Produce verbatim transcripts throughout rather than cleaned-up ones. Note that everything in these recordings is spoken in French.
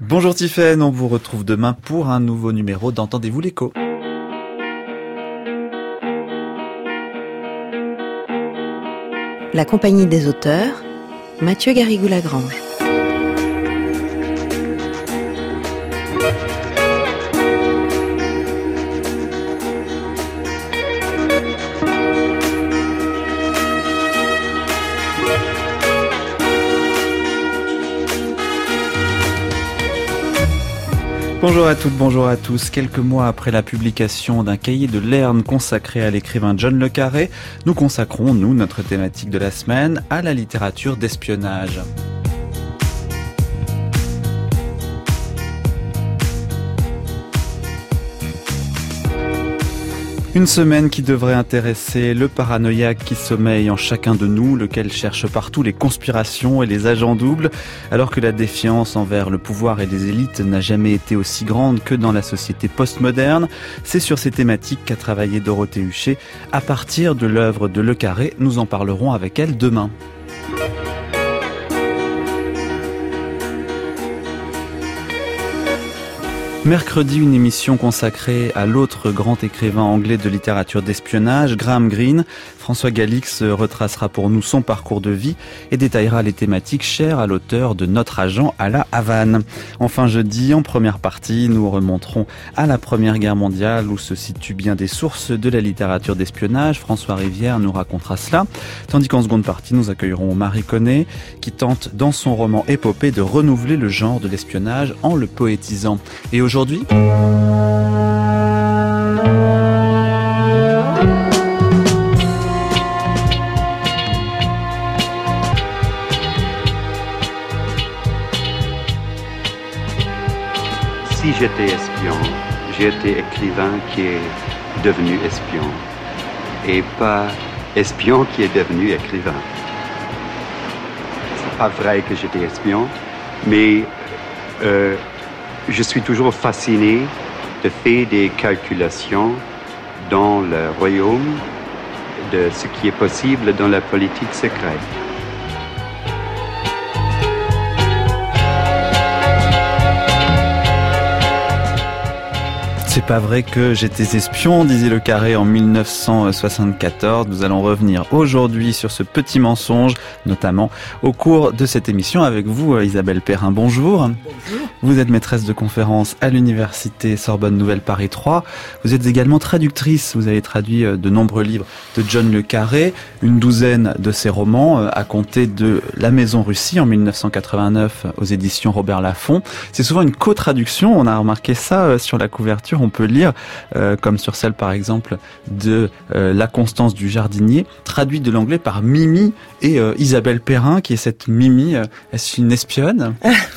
Bonjour Tiffaine, on vous retrouve demain pour un nouveau numéro d'Entendez-vous l'écho. La compagnie des auteurs, Mathieu Garrigou-Lagrange. Bonjour à toutes, bonjour à tous. Quelques mois après la publication d'un cahier de Lerne consacré à l'écrivain John le Carré, nous consacrons, nous, notre thématique de la semaine, à la littérature d'espionnage. Une semaine qui devrait intéresser le paranoïaque qui sommeille en chacun de nous, lequel cherche partout les conspirations et les agents doubles, alors que la défiance envers le pouvoir et les élites n'a jamais été aussi grande que dans la société postmoderne. C'est sur ces thématiques qu'a travaillé Dorothée Huchet. À partir de l'œuvre de Le Carré, nous en parlerons avec elle demain. Mercredi, une émission consacrée à l'autre grand écrivain anglais de littérature d'espionnage, Graham Greene. François Galix retracera pour nous son parcours de vie et détaillera les thématiques chères à l'auteur de Notre agent à la Havane. Enfin, jeudi, en première partie, nous remonterons à la Première Guerre mondiale où se situent bien des sources de la littérature d'espionnage. François Rivière nous racontera cela. Tandis qu'en seconde partie, nous accueillerons Marie Connet qui tente dans son roman Épopée de renouveler le genre de l'espionnage en le poétisant. Et aujourd'hui, si j'étais espion, j'étais écrivain qui est devenu espion et pas espion qui est devenu écrivain. C'est pas vrai que j'étais espion, mais euh, je suis toujours fasciné de faire des calculations dans le royaume de ce qui est possible dans la politique secrète. c'est pas vrai que j'étais espion, disait Le Carré en mille neuf cent soixante-quatorze. Nous allons revenir aujourd'hui sur ce petit mensonge, notamment au cours de cette émission avec vous, Isabelle Perrin. Bonjour. Bonjour. Vous êtes maîtresse de conférences à l'université Sorbonne Nouvelle Paris trois. Vous êtes également traductrice. Vous avez traduit de nombreux livres de John Le Carré, une douzaine de ses romans, à compter de La Maison Russie en mille neuf cent quatre-vingt-neuf aux éditions Robert Laffont. C'est souvent une co-traduction. On a remarqué ça sur la couverture. On peut lire, euh, comme sur celle par exemple de euh, La Constance du Jardinier, traduit de l'anglais par Mimi et euh, Isabelle Perrin, qui est cette Mimi. Euh, est-ce une espionne?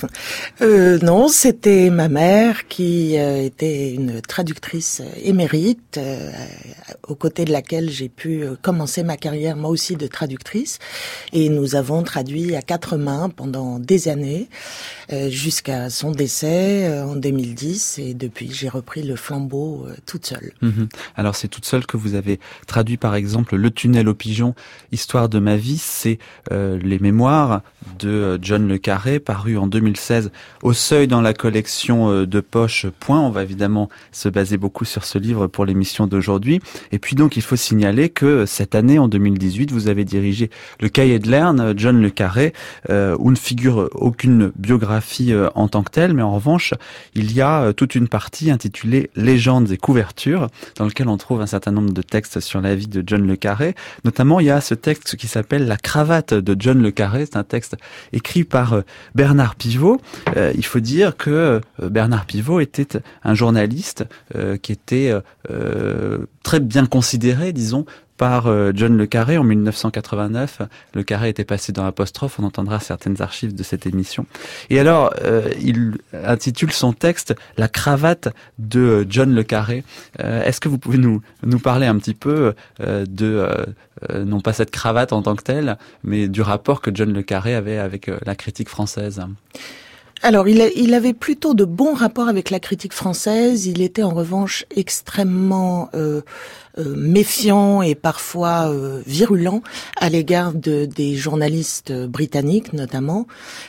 euh, Non, c'était ma mère qui euh, était une traductrice émérite, euh, aux côtés de laquelle j'ai pu commencer ma carrière, moi aussi, de traductrice. Et nous avons traduit à quatre mains pendant des années, euh, jusqu'à son décès euh, en deux mille dix. Et depuis, j'ai repris le flambeau euh, toute seule. Mmh. Alors, c'est toute seule que vous avez traduit, par exemple, Le Tunnel aux pigeons, Histoire de ma vie. C'est euh, les mémoires de John Le Carré, paru en deux mille seize au Seuil dans la collection de poche Point. On va évidemment se baser beaucoup sur ce livre pour l'émission d'aujourd'hui. Et puis donc, il faut signaler que cette année, en deux mille dix-huit, vous avez dirigé le cahier de Lerne, John Le Carré, euh, où ne figure aucune biographie euh, en tant que telle, mais en revanche, il y a euh, toute une partie intitulée Légendes et couvertures, dans lequel on trouve un certain nombre de textes sur la vie de John Le Carré. Notamment, il y a ce texte qui s'appelle La cravate de John Le Carré. C'est un texte écrit par euh, Bernard Pivot. Euh, il faut dire que euh, Bernard Pivot était un journaliste euh, qui était euh, très bien considéré, disons, par John Le Carré en mille neuf cent quatre-vingt-neuf. Le Carré était passé dans l'apostrophe, on entendra certaines archives de cette émission. Et alors, euh, il intitule son texte « La cravate de John Le Carré ». Euh, est-ce que vous pouvez nous, nous parler un petit peu euh, de, euh, non pas cette cravate en tant que telle, mais du rapport que John Le Carré avait avec euh, la critique française ? Alors, il, a, il avait plutôt de bons rapports avec la critique française. Il était en revanche extrêmement euh, euh, méfiant et parfois euh, virulent à l'égard de, des journalistes britanniques notamment.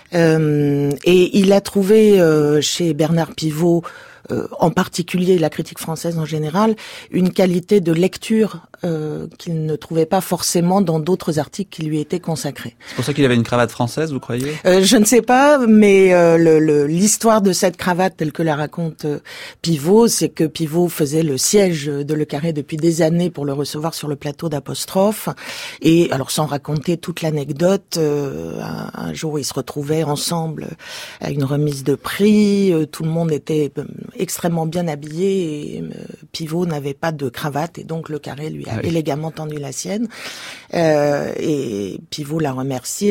Euh, et il a trouvé euh, chez Bernard Pivot, Euh, en particulier la critique française en général, une qualité de lecture euh, qu'il ne trouvait pas forcément dans d'autres articles qui lui étaient consacrés. C'est pour ça qu'il avait une cravate française, vous croyez ? euh, Je ne sais pas, mais euh, le, le, l'histoire de cette cravate telle que la raconte euh, Pivot, c'est que Pivot faisait le siège de Le Carré depuis des années pour le recevoir sur le plateau d'Apostrophe. Et alors sans raconter toute l'anecdote, euh, un, un jour ils se retrouvaient ensemble à une remise de prix, euh, tout le monde était euh, extrêmement bien habillé et euh, Pivot n'avait pas de cravate et donc Le Carré lui a ah oui. élégamment tendu la sienne euh, et Pivot l'a remercié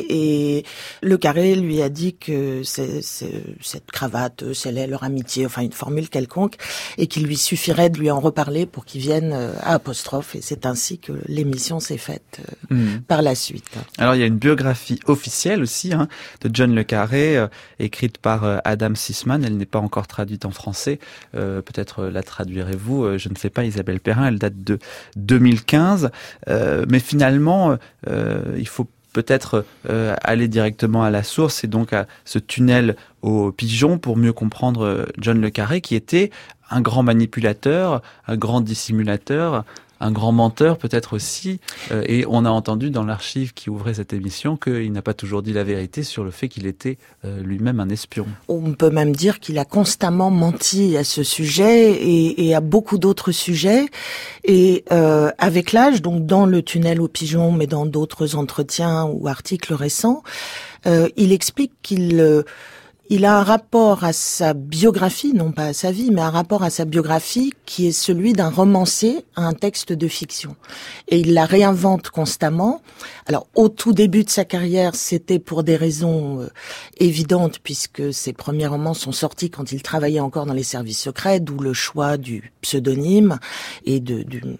et Le Carré lui a dit que c'est, c'est, cette cravate scellait leur amitié, enfin une formule quelconque, et qu'il lui suffirait de lui en reparler pour qu'il vienne à Apostrophe, et c'est ainsi que l'émission s'est faite euh, mmh. par la suite. Alors il y a une biographie officielle aussi hein, de John Le Carré euh, écrite par euh, Adam Sisman, elle n'est pas encore traduite en français, euh, peut-être la traduirez-vous, euh, je ne sais pas, Isabelle Perrin, elle date de deux mille quinze, euh, mais finalement, euh, il faut peut-être euh, aller directement à la source et donc à ce tunnel aux pigeons pour mieux comprendre John Le Carré qui était un grand manipulateur, un grand dissimulateur, un grand menteur peut-être aussi, euh, et on a entendu dans l'archive qui ouvrait cette émission qu'il n'a pas toujours dit la vérité sur le fait qu'il était euh, lui-même un espion. On peut même dire qu'il a constamment menti à ce sujet et, et à beaucoup d'autres sujets, et euh, avec l'âge, donc dans Le Tunnel aux pigeons, mais dans d'autres entretiens ou articles récents, euh, il explique qu'il... Euh, Il a un rapport à sa biographie, non pas à sa vie, mais un rapport à sa biographie qui est celui d'un romancier à un texte de fiction. Et il la réinvente constamment. Alors, au tout début de sa carrière, c'était pour des raisons euh, évidentes, puisque ses premiers romans sont sortis quand il travaillait encore dans les services secrets, d'où le choix du pseudonyme et de, d'une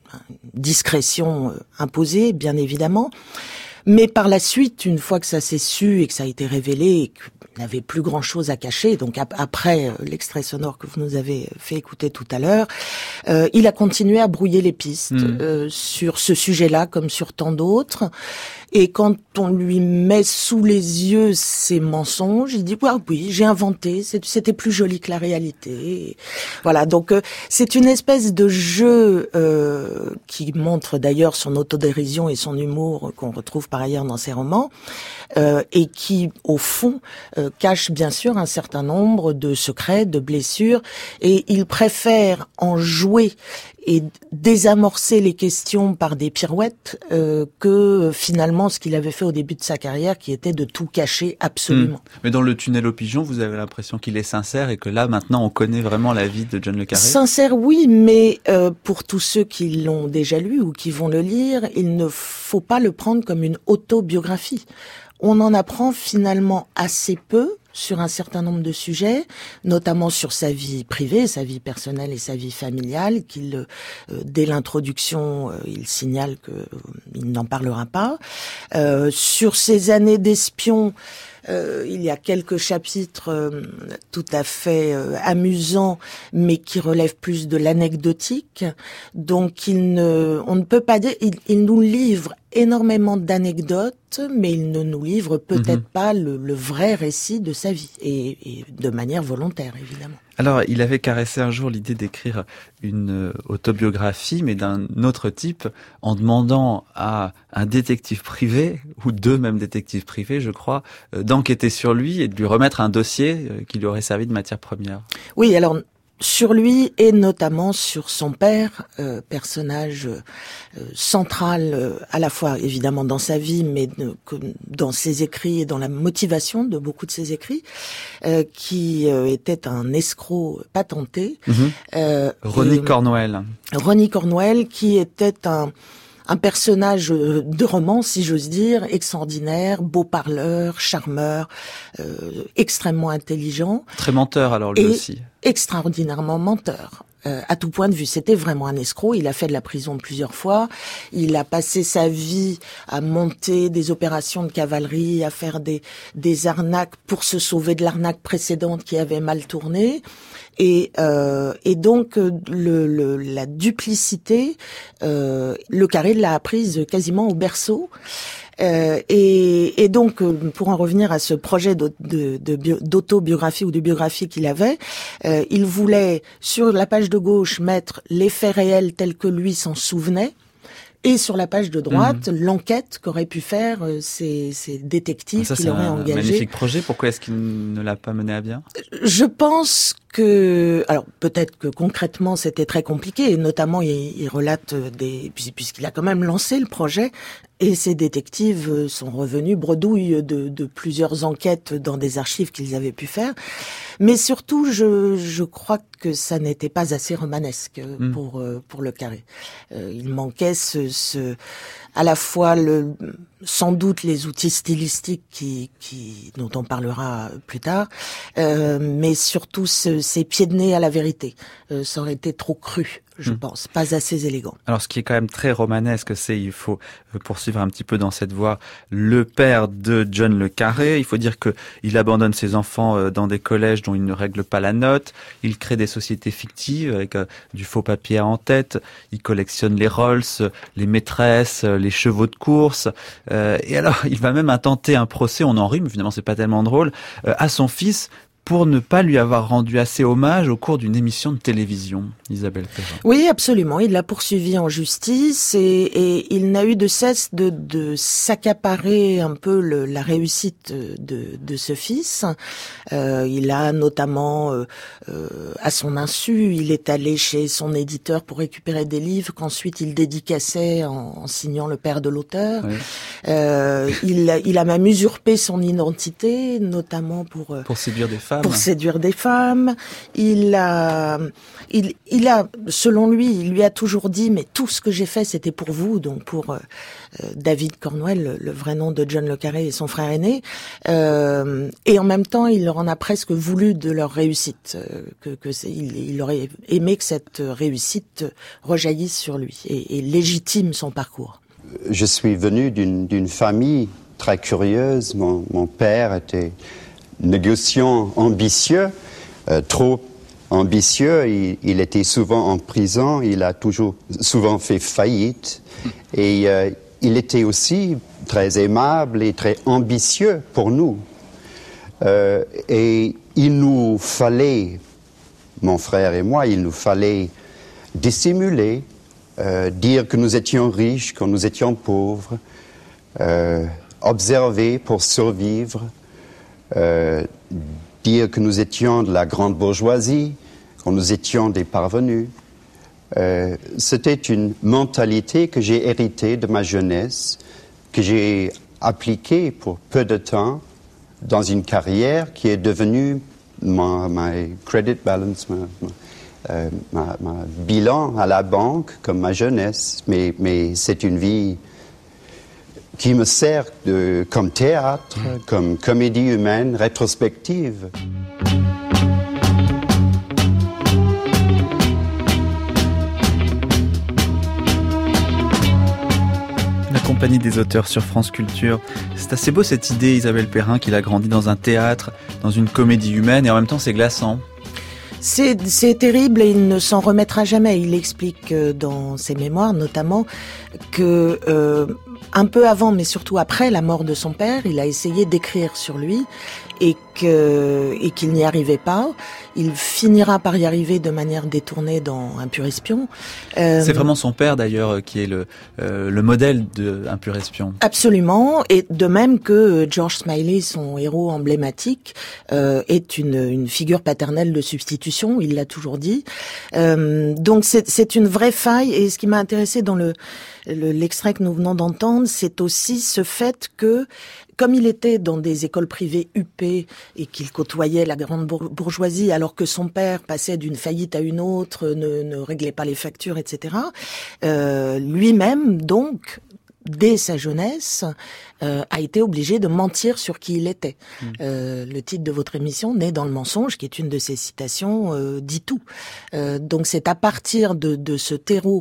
discrétion euh, imposée, bien évidemment. Mais par la suite, une fois que ça s'est su et que ça a été révélé et qu'il n'avait plus grand-chose à cacher, donc ap- après l'extrait sonore que vous nous avez fait écouter tout à l'heure, euh, il a continué à brouiller les pistes mmh. euh, sur ce sujet-là comme sur tant d'autres. Et quand on lui met sous les yeux ses mensonges, il dit ah oui, j'ai inventé, c'était plus joli que la réalité. Et voilà, donc euh, c'est une espèce de jeu euh, qui montre d'ailleurs son autodérision et son humour qu'on retrouve par ailleurs dans ses romans, euh, et qui au fond euh, cache bien sûr un certain nombre de secrets, de blessures, et il préfère en jouer et désamorcer les questions par des pirouettes euh, que finalement ce qu'il avait fait au début de sa carrière, qui était de tout cacher absolument. Mmh. Mais dans Le Tunnel aux pigeons, vous avez l'impression qu'il est sincère et que là, maintenant, on connaît vraiment la vie de John Le Carré ? Sincère, oui, mais euh, pour tous ceux qui l'ont déjà lu ou qui vont le lire, il ne faut pas le prendre comme une autobiographie. On en apprend finalement assez peu sur un certain nombre de sujets, notamment sur sa vie privée, sa vie personnelle et sa vie familiale, qu'il, euh, dès l'introduction, euh, il signale qu'il euh, n'en parlera pas. Euh, sur ses années d'espion, Euh, il y a quelques chapitres euh, tout à fait euh, amusants, mais qui relèvent plus de l'anecdotique. Donc, il ne, on ne peut pas dire, il, il nous livre énormément d'anecdotes, mais il ne nous livre peut-être mmh. pas le, le vrai récit de sa vie, et, et de manière volontaire, évidemment. Alors, il avait caressé un jour l'idée d'écrire une autobiographie, mais d'un autre type, en demandant à un détective privé, ou deux même détectives privés, je crois, d'enquêter sur lui et de lui remettre un dossier qui lui aurait servi de matière première. Oui, alors... sur lui et notamment sur son père, euh, personnage euh, central euh, à la fois évidemment dans sa vie, mais de, dans ses écrits et dans la motivation de beaucoup de ses écrits, euh, qui euh, était un escroc patenté. Mmh. Euh, Ronnie Cornwell. Ronnie Cornwell, qui était un un personnage de roman, si j'ose dire, extraordinaire, beau parleur, charmeur, euh, extrêmement intelligent. Très menteur alors lui et aussi. Extraordinairement menteur. euh, à tout point de vue. C'était vraiment un escroc. Il a fait de la prison plusieurs fois. Il a passé sa vie à monter des opérations de cavalerie, à faire des, des arnaques pour se sauver de l'arnaque précédente qui avait mal tourné. Et, euh, et donc le, le, la duplicité, euh, le Carré l'a apprise quasiment au berceau. Euh, et, et donc, pour en revenir à ce projet de, de, de bio, d'autobiographie ou de biographie qu'il avait, euh, il voulait sur la page de gauche mettre les faits réels tels que lui s'en souvenait. Et sur la page de droite, mmh. l'enquête qu'auraient pu faire euh, ces, ces détectives qu'il aurait engagés. C'est un magnifique projet. Pourquoi est-ce qu'il ne l'a pas mené à bien ? Je pense que, alors peut-être que concrètement c'était très compliqué, et notamment il, il relate des, puisqu'il a quand même lancé le projet, et ces détectives sont revenus bredouilles de, de plusieurs enquêtes dans des archives qu'ils avaient pu faire. Mais surtout, je, je crois que ça n'était pas assez romanesque mmh. pour pour le Carré. Euh, il manquait ce, ce, à la fois le, sans doute les outils stylistiques qui, qui, dont on parlera plus tard, euh, mais surtout ce, ces pieds de nez à la vérité. Euh, ça aurait été trop cru, je mmh. pense, pas assez élégant. Alors, ce qui est quand même très romanesque, c'est, il faut poursuivre un petit peu dans cette voie, le père de John le Carré. Il faut dire que il abandonne ses enfants dans des collèges dont il ne règle pas la note. Il crée des sociétés fictives avec euh, du faux papier en tête. Il collectionne les Rolls, les maîtresses, les chevaux de course. Euh, et alors, il va même intenter un procès, on en rit, mais finalement c'est pas tellement drôle, euh, à son fils pour ne pas lui avoir rendu assez hommage au cours d'une émission de télévision, Isabelle Perrin. Oui, absolument. Il l'a poursuivi en justice et, et il n'a eu de cesse de, de s'accaparer un peu le, la réussite de, de ce fils. Euh, il a notamment, euh, euh, à son insu, il est allé chez son éditeur pour récupérer des livres qu'ensuite il dédicaçait en, en signant le père de l'auteur. Oui. Euh, il, il a même usurpé son identité, notamment pour... Pour séduire des femmes. Pour séduire des femmes. Il a, il, il a, selon lui, il lui a toujours dit, mais tout ce que j'ai fait, c'était pour vous, donc pour euh, David Cornwell, le, le vrai nom de John le Carré et son frère aîné. Euh, et en même temps, il leur en a presque voulu de leur réussite, euh, que, que c'est, il, il aurait aimé que cette réussite rejaillisse sur lui et, et légitime son parcours. Je suis venu d'une, d'une famille très curieuse. Mon, mon père était négociant ambitieux, euh, trop ambitieux. Il, il était souvent en prison, il a toujours souvent fait faillite. Et euh, il était aussi très aimable et très ambitieux pour nous. Euh, et il nous fallait, mon frère et moi, il nous fallait dissimuler, euh, dire que nous étions riches, que nous étions pauvres, euh, observer pour survivre. Euh, dire que nous étions de la grande bourgeoisie, que nous étions des parvenus. Euh, c'était une mentalité que j'ai héritée de ma jeunesse, que j'ai appliquée pour peu de temps dans une carrière qui est devenue ma, ma credit balance, ma, ma, euh, ma, ma bilan à la banque comme ma jeunesse. Mais, mais c'est une vie qui me sert de, comme théâtre, mmh. comme comédie humaine rétrospective. La compagnie des auteurs sur France Culture. C'est assez beau cette idée, Isabelle Perrin, qu'il a grandi dans un théâtre, dans une comédie humaine, et en même temps c'est glaçant. C'est, c'est terrible et il ne s'en remettra jamais. Il explique dans ses mémoires notamment que euh, un peu avant, mais surtout après la mort de son père, il a essayé d'écrire sur lui et que et qu'il n'y arrivait pas. Il finira par y arriver de manière détournée dans Un pur espion. Euh, C'est vraiment son père d'ailleurs qui est le euh, le modèle de Un pur espion. Absolument, et de même que George Smiley, son héros emblématique, euh, est une une figure paternelle de substitution. Il l'a toujours dit. Euh, donc c'est c'est une vraie faille. Et ce qui m'a intéressé dans le, le l'extrait que nous venons d'entendre, c'est aussi ce fait que, comme il était dans des écoles privées huppées et qu'il côtoyait la grande bourgeoisie, alors que son père passait d'une faillite à une autre, ne, ne réglait pas les factures, et cetera, euh, lui-même, donc, dès sa jeunesse, euh, a été obligé de mentir sur qui il était. Mmh. Euh, le titre de votre émission, Né dans le mensonge, qui est une de ses citations, euh, dit tout. Euh, donc c'est à partir de, de ce terreau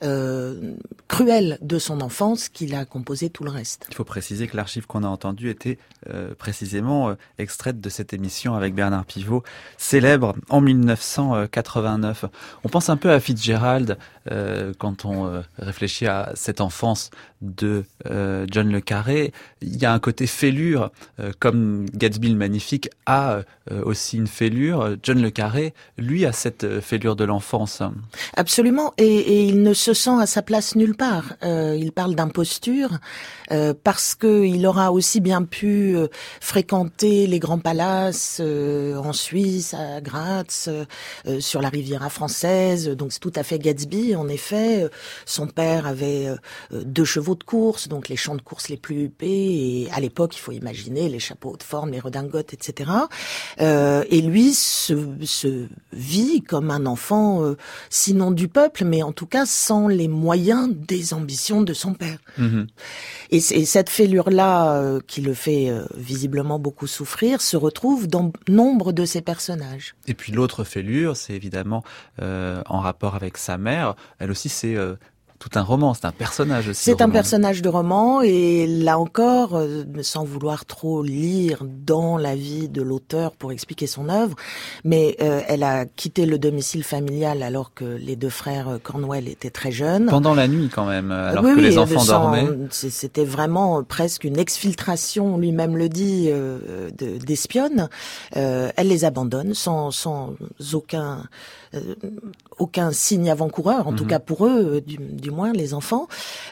euh, cruel de son enfance qu'il a composé tout le reste. Il faut préciser que l'archive qu'on a entendue était euh, précisément euh, extraite de cette émission avec Bernard Pivot, célèbre en mille neuf cent quatre-vingt-neuf. On pense un peu à Fitzgerald euh, quand on euh, réfléchit à cette enfance de euh, John le Carré. Il y a un côté fêlure, euh, comme Gatsby le Magnifique a euh, aussi une fêlure. John le Carré, lui, a cette fêlure de l'enfance. Absolument, et, et il ne se sent à sa place nulle part. Euh, il parle d'imposture euh, parce que il aura aussi bien pu euh, fréquenter les grands palaces euh, en Suisse, à Graz, euh, sur la Riviera française. Donc c'est tout à fait Gatsby. En effet, son père avait euh, deux chevaux de course, donc les champs de course les plus huppés. Et à l'époque, il faut imaginer les chapeaux de forme, les redingotes, et cetera. Euh, et lui se, se vit comme un enfant, euh, sinon du peuple, mais en tout cas sans les moyens des ambitions de son père. Mmh. Et, et cette fêlure-là, euh, qui le fait euh, visiblement beaucoup souffrir, se retrouve dans nombre de ses personnages. Et puis l'autre fêlure, c'est évidemment euh, en rapport avec sa mère. Elle aussi, c'est euh, tout un roman, c'est un personnage aussi. C'est un personnage de roman, et là encore, euh, sans vouloir trop lire dans la vie de l'auteur pour expliquer son œuvre, mais euh, elle a quitté le domicile familial alors que les deux frères Cornwell étaient très jeunes. Pendant la nuit quand même, alors oui, que oui, les enfants sans, dormaient. C'était vraiment presque une exfiltration, lui-même le dit, euh, de, d'espionne. Euh, elle les abandonne sans, sans aucun... Euh, aucun signe avant-coureur, en mmh. tout cas pour eux, du, du moins les enfants.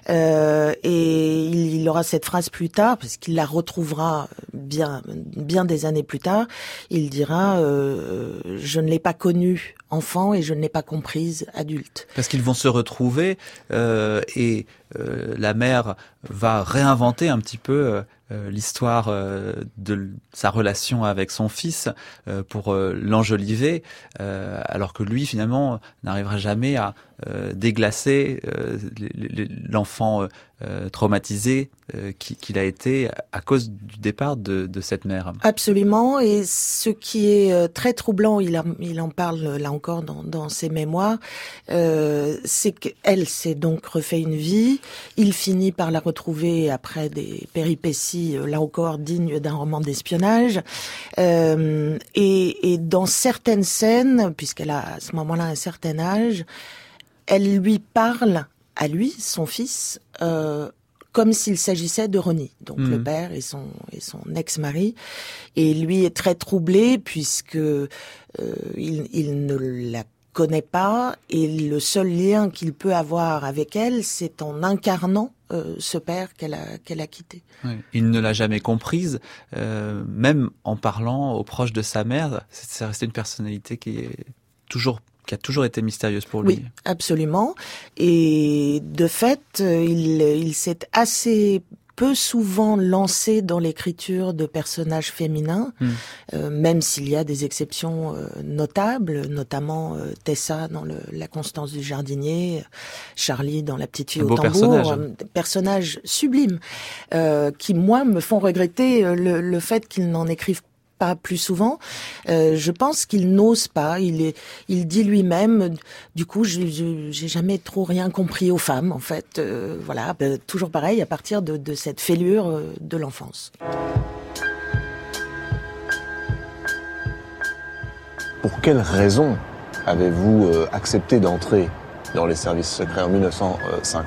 Euh, et il, il aura cette phrase plus tard, parce qu'il la retrouvera bien, bien des années plus tard. Il dira euh, « Je ne l'ai pas connue enfant et je ne l'ai pas comprise adulte ». Parce qu'ils vont se retrouver euh, et euh, la mère va réinventer un petit peu euh, l'histoire euh, de sa relation avec son fils euh, pour euh, l'enjoliver, euh, alors que lui finalement n'arrivera jamais à euh, déglacer euh, l'enfant euh, traumatisé euh, qu'il a été à cause du départ de, de cette mère. Absolument, et ce qui est très troublant, il, a, il en parle là encore dans, dans ses mémoires, euh, c'est qu'elle s'est donc refait une vie, il finit par la retrouver après des péripéties, là encore dignes d'un roman d'espionnage, euh, et, et dans certaines scènes, puisqu'elle a à ce moment-là un certain âge, elle lui parle à lui, son fils, euh, comme s'il s'agissait de Ronnie, donc mmh. le père et son et son ex-mari, et lui est très troublé puisque euh, il, il ne la connaît pas, et le seul lien qu'il peut avoir avec elle, c'est en incarnant euh, ce père qu'elle a qu'elle a quitté. Oui. Il ne l'a jamais comprise, euh, même en parlant aux proches de sa mère. C'est resté une personnalité qui est toujours qui a toujours été mystérieuse pour lui. Oui, absolument. Et de fait, il, il s'est assez peu souvent lancé dans l'écriture de personnages féminins, mmh. euh, même s'il y a des exceptions euh, notables, notamment euh, Tessa dans le, La Constance du jardinier, Charlie dans La petite fille au tambour, personnage. Euh, personnages sublimes, euh, qui, moi, me font regretter euh, le, le fait qu'ils n'en écrivent pas plus souvent. Euh, je pense qu'il n'ose pas. Il est, il dit lui-même. Du coup, je, je, j'ai jamais trop rien compris aux femmes, en fait. Euh, voilà, ben, toujours pareil à partir de, de cette fêlure euh, de l'enfance. Pour quelle raison avez-vous euh, accepté d'entrer dans les services secrets en mille neuf cent cinquante ?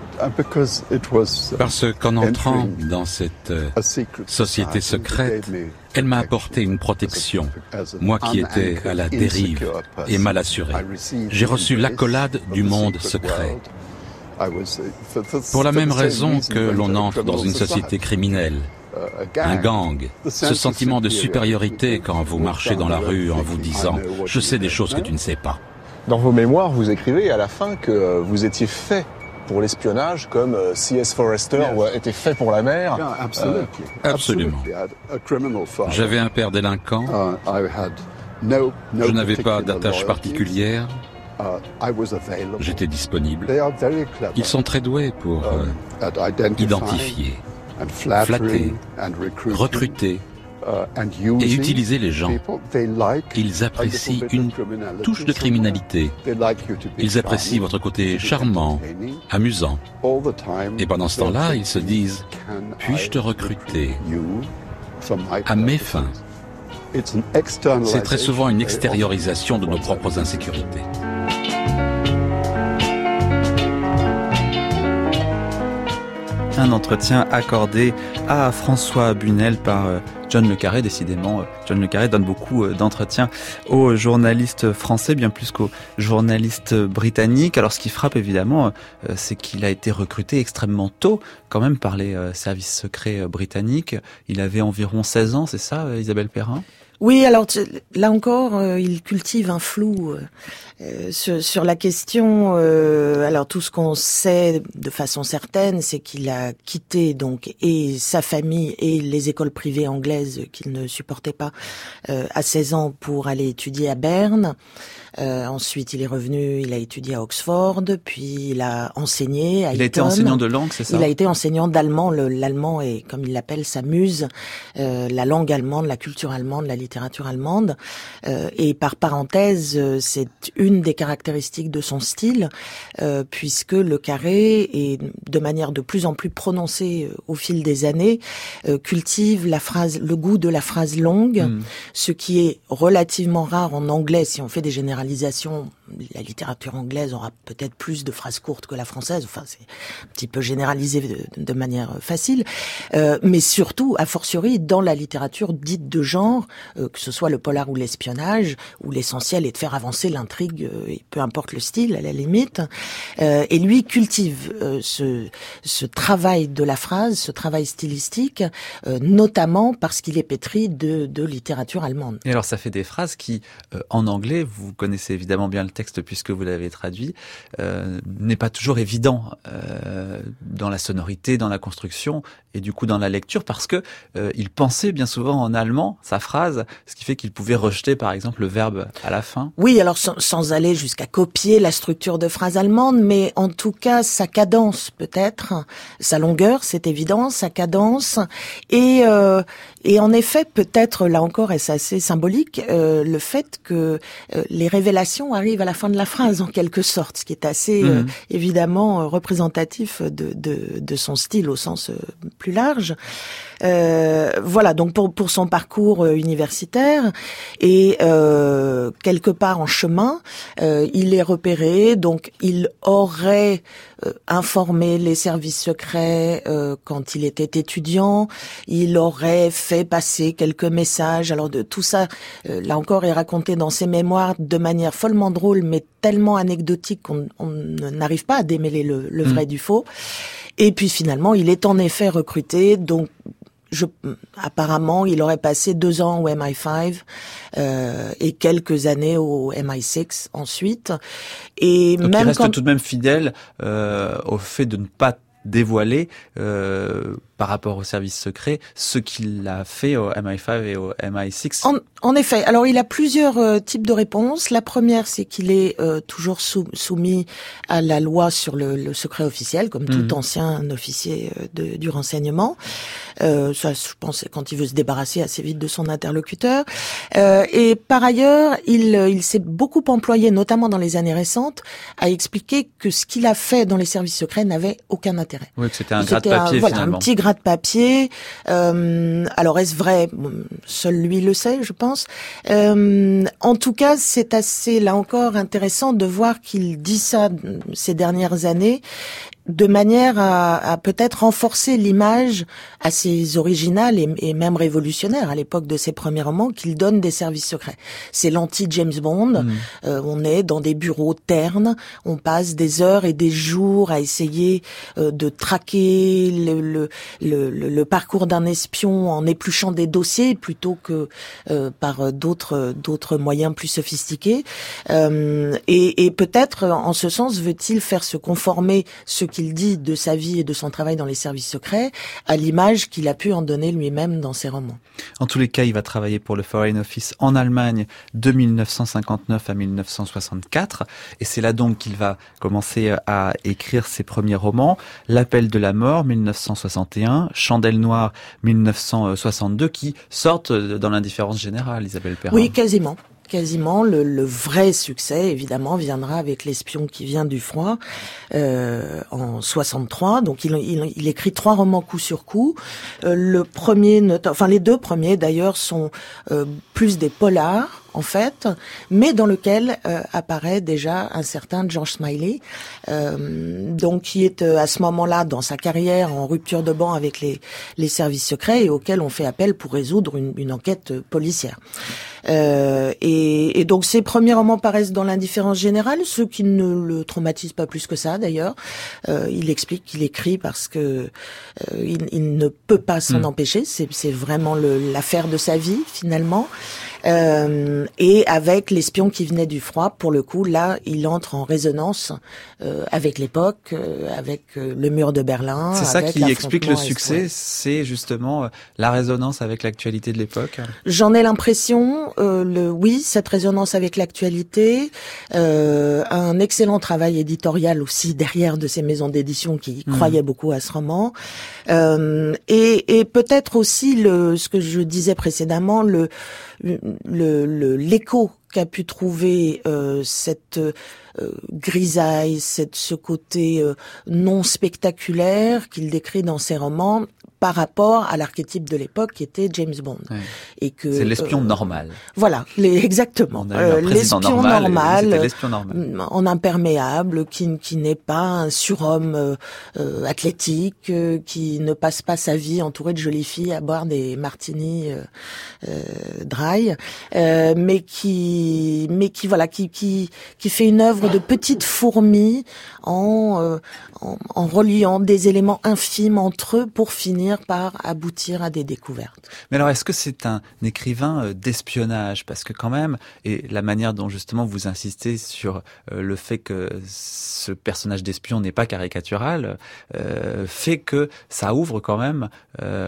Parce qu'en entrant dans cette euh, société secrète, elle m'a apporté une protection, moi qui étais à la dérive et mal assuré. J'ai reçu l'accolade du monde secret. Pour la même raison que l'on entre dans une société criminelle, un gang, ce sentiment de supériorité quand vous marchez dans la rue en vous disant « je sais des choses que tu ne sais pas ». Dans vos mémoires, vous écrivez à la fin que vous étiez fait pour l'espionnage, comme C S Forrester yes. était fait pour la mer. Yeah, absolutely. Euh, absolument. J'avais un père délinquant. Uh, no, no Je n'avais pas d'attache particulière. Uh, J'étais disponible. Ils sont très doués pour euh, identifier. flatter, recruter et utiliser les gens. Ils apprécient une touche de criminalité. Ils apprécient votre côté charmant, amusant. Et pendant ce temps-là, ils se disent « Puis-je te recruter à mes fins ?» C'est très souvent une extériorisation de nos propres insécurités. Un entretien accordé à François Bunel par John le Carré. Décidément, John le Carré donne beaucoup d'entretiens aux journalistes français, bien plus qu'aux journalistes britanniques. Alors, ce qui frappe évidemment, c'est qu'il a été recruté extrêmement tôt, quand même, par les services secrets britanniques. Il avait environ seize ans, c'est ça, Isabelle Perrin ? Oui, alors là encore, euh, il cultive un flou euh, sur, sur la question. Euh, alors tout ce qu'on sait de façon certaine, c'est qu'il a quitté donc et sa famille et les écoles privées anglaises qu'il ne supportait pas euh, à seize ans pour aller étudier à Berne. Euh, ensuite, il est revenu, il a étudié à Oxford, puis il a enseigné à Il a été enseignant de langue, c'est ça ? Il a été enseignant d'allemand. Le, l'allemand est, comme il l'appelle, sa muse, euh, la langue allemande, la culture allemande, la littérature allemande. Euh, et par parenthèse, c'est une des caractéristiques de son style, euh, puisque le Carré, et de manière de plus en plus prononcée au fil des années, euh, cultive la phrase, le goût de la phrase longue, mmh. ce qui est relativement rare en anglais si on fait des généralisations. La littérature anglaise aura peut-être plus de phrases courtes que la française. Enfin, c'est un petit peu généralisé de, de manière facile. Euh, mais surtout, a fortiori, dans la littérature dite de genre, euh, que ce soit le polar ou l'espionnage, où l'essentiel est de faire avancer l'intrigue, euh, et peu importe le style, à la limite. Euh, et lui cultive euh, ce, ce travail de la phrase, ce travail stylistique, euh, notamment parce qu'il est pétri de, de littérature allemande. Et alors, ça fait des phrases qui, euh, en anglais, vous connaissez C'est évidemment bien le texte puisque vous l'avez traduit, euh, n'est pas toujours évident euh, dans la sonorité, dans la construction et du coup dans la lecture parce que euh, il pensait bien souvent en allemand sa phrase, ce qui fait qu'il pouvait rejeter par exemple le verbe à la fin. Oui, alors sans, sans aller jusqu'à copier la structure de phrase allemande, mais en tout cas sa cadence peut-être, sa longueur c'est évident, sa cadence et euh, et en effet peut-être là encore est-ce assez symbolique euh, le fait que euh, les révélations arrivent à la fin de la phrase en quelque sorte, ce qui est assez mmh. euh, évidemment euh, représentatif de, de de son style au sens euh, plus large. Euh, voilà, donc pour pour son parcours euh, universitaire et euh, quelque part en chemin, euh, il est repéré, donc il aurait euh, informé les services secrets euh, quand il était étudiant, il aurait fait passer quelques messages. Alors de tout ça, euh, là encore, est raconté dans ses mémoires de manière follement drôle, mais tellement anecdotique qu'on on n'arrive pas à démêler le, le vrai mmh. du faux. Et puis finalement, il est en effet recruté, donc Je, apparemment, il aurait passé deux ans au M I cinq euh, et quelques années au M I six ensuite. Et donc même il reste quand... tout de même fidèle euh, au fait de ne pas dévoiler euh, par rapport au service secret ce qu'il a fait au M I cinq et au M I six. En, en effet. Alors, il a plusieurs euh, types de réponses. La première, c'est qu'il est euh, toujours sou, soumis à la loi sur le, le secret officiel, comme mmh. tout ancien officier euh, de, du renseignement. Euh, ça, je pense, quand il veut se débarrasser assez vite de son interlocuteur. Euh, et par ailleurs, il, il s'est beaucoup employé, notamment dans les années récentes, à expliquer que ce qu'il a fait dans les services secrets n'avait aucun intérêt. Oui, que c'était un gras de papier, un, voilà, finalement. Un petit gras de papier. Euh, alors, est-ce vrai? Seul lui le sait, je pense. Euh, en tout cas, c'est assez, là encore, intéressant de voir qu'il dit ça ces dernières années, de manière à, à peut-être renforcer l'image assez originale et, et même révolutionnaire à l'époque de ses premiers romans qu'il donne des services secrets. C'est l'anti-James Bond. Mmh. Euh, on est dans des bureaux ternes, on passe des heures et des jours à essayer euh, de traquer le, le, le, le parcours d'un espion en épluchant des dossiers plutôt que euh, par d'autres d'autres moyens plus sophistiqués. Euh, et, et peut-être, en ce sens, veut-il faire se conformer ce qu'il dit de sa vie et de son travail dans les services secrets à l'image qu'il a pu en donner lui-même dans ses romans. En tous les cas, il va travailler pour le Foreign Office en Allemagne de mille neuf cent cinquante-neuf à mille neuf cent soixante-quatre, et c'est là donc qu'il va commencer à écrire ses premiers romans. L'Appel de la mort, mille neuf cent soixante et un, Chandelle noire, mille neuf cent soixante-deux, qui sortent dans l'indifférence générale, Isabelle Perrin. Oui, quasiment. Quasiment, le, le vrai succès, évidemment, viendra avec L'espion qui vient du froid, euh, en soixante-trois. Donc, il, il, il écrit trois romans coup sur coup. Euh, le premier, enfin les deux premiers d'ailleurs, sont euh, plus des polars, en fait, mais dans lequel euh, apparaît déjà un certain George Smiley, euh, donc qui est euh, à ce moment-là dans sa carrière en rupture de banc avec les, les services secrets et auquel on fait appel pour résoudre une, une enquête policière. Euh, et, et donc ces premiers romans paraissent dans l'indifférence générale, ceux qui ne le traumatisent pas plus que ça d'ailleurs. Euh, il explique qu'il écrit parce que euh, il, il ne peut pas s'en mmh. empêcher, c'est, c'est vraiment le, l'affaire de sa vie finalement. Euh, et avec L'espion qui venait du froid, pour le coup, là, il entre en résonance euh, avec l'époque, euh, avec euh, le mur de Berlin. C'est ça avec qui explique le succès, est-ouest. C'est justement euh, la résonance avec l'actualité de l'époque. J'en ai l'impression, euh, le oui, cette résonance avec l'actualité, euh, un excellent travail éditorial aussi derrière de ces maisons d'édition qui mmh. croyaient beaucoup à ce roman, euh, et, et peut-être aussi le, ce que je disais précédemment, le Le, le, l'écho qu'a pu trouver euh, cette euh, grisaille, cette, ce côté euh, non spectaculaire qu'il décrit dans ses romans par rapport à l'archétype de l'époque qui était James Bond. Ouais. Et que c'est l'espion euh, normal. Voilà, les, exactement. Euh, l'espion normal, normal l'espion normal, en imperméable, qui, qui n'est pas un surhomme euh, euh, athlétique, euh, qui ne passe pas sa vie entouré de jolies filles à boire des martinis euh, euh, dry, euh, mais qui, mais qui voilà, qui, qui, qui fait une œuvre de petite fourmi en, euh, en, en reliant des éléments infimes entre eux pour finir par aboutir à des découvertes. Mais alors, est-ce que c'est un écrivain d'espionnage ? Parce que quand même, et la manière dont justement vous insistez sur euh, le fait que ce personnage d'espion n'est pas caricatural, euh, fait que ça ouvre quand même euh,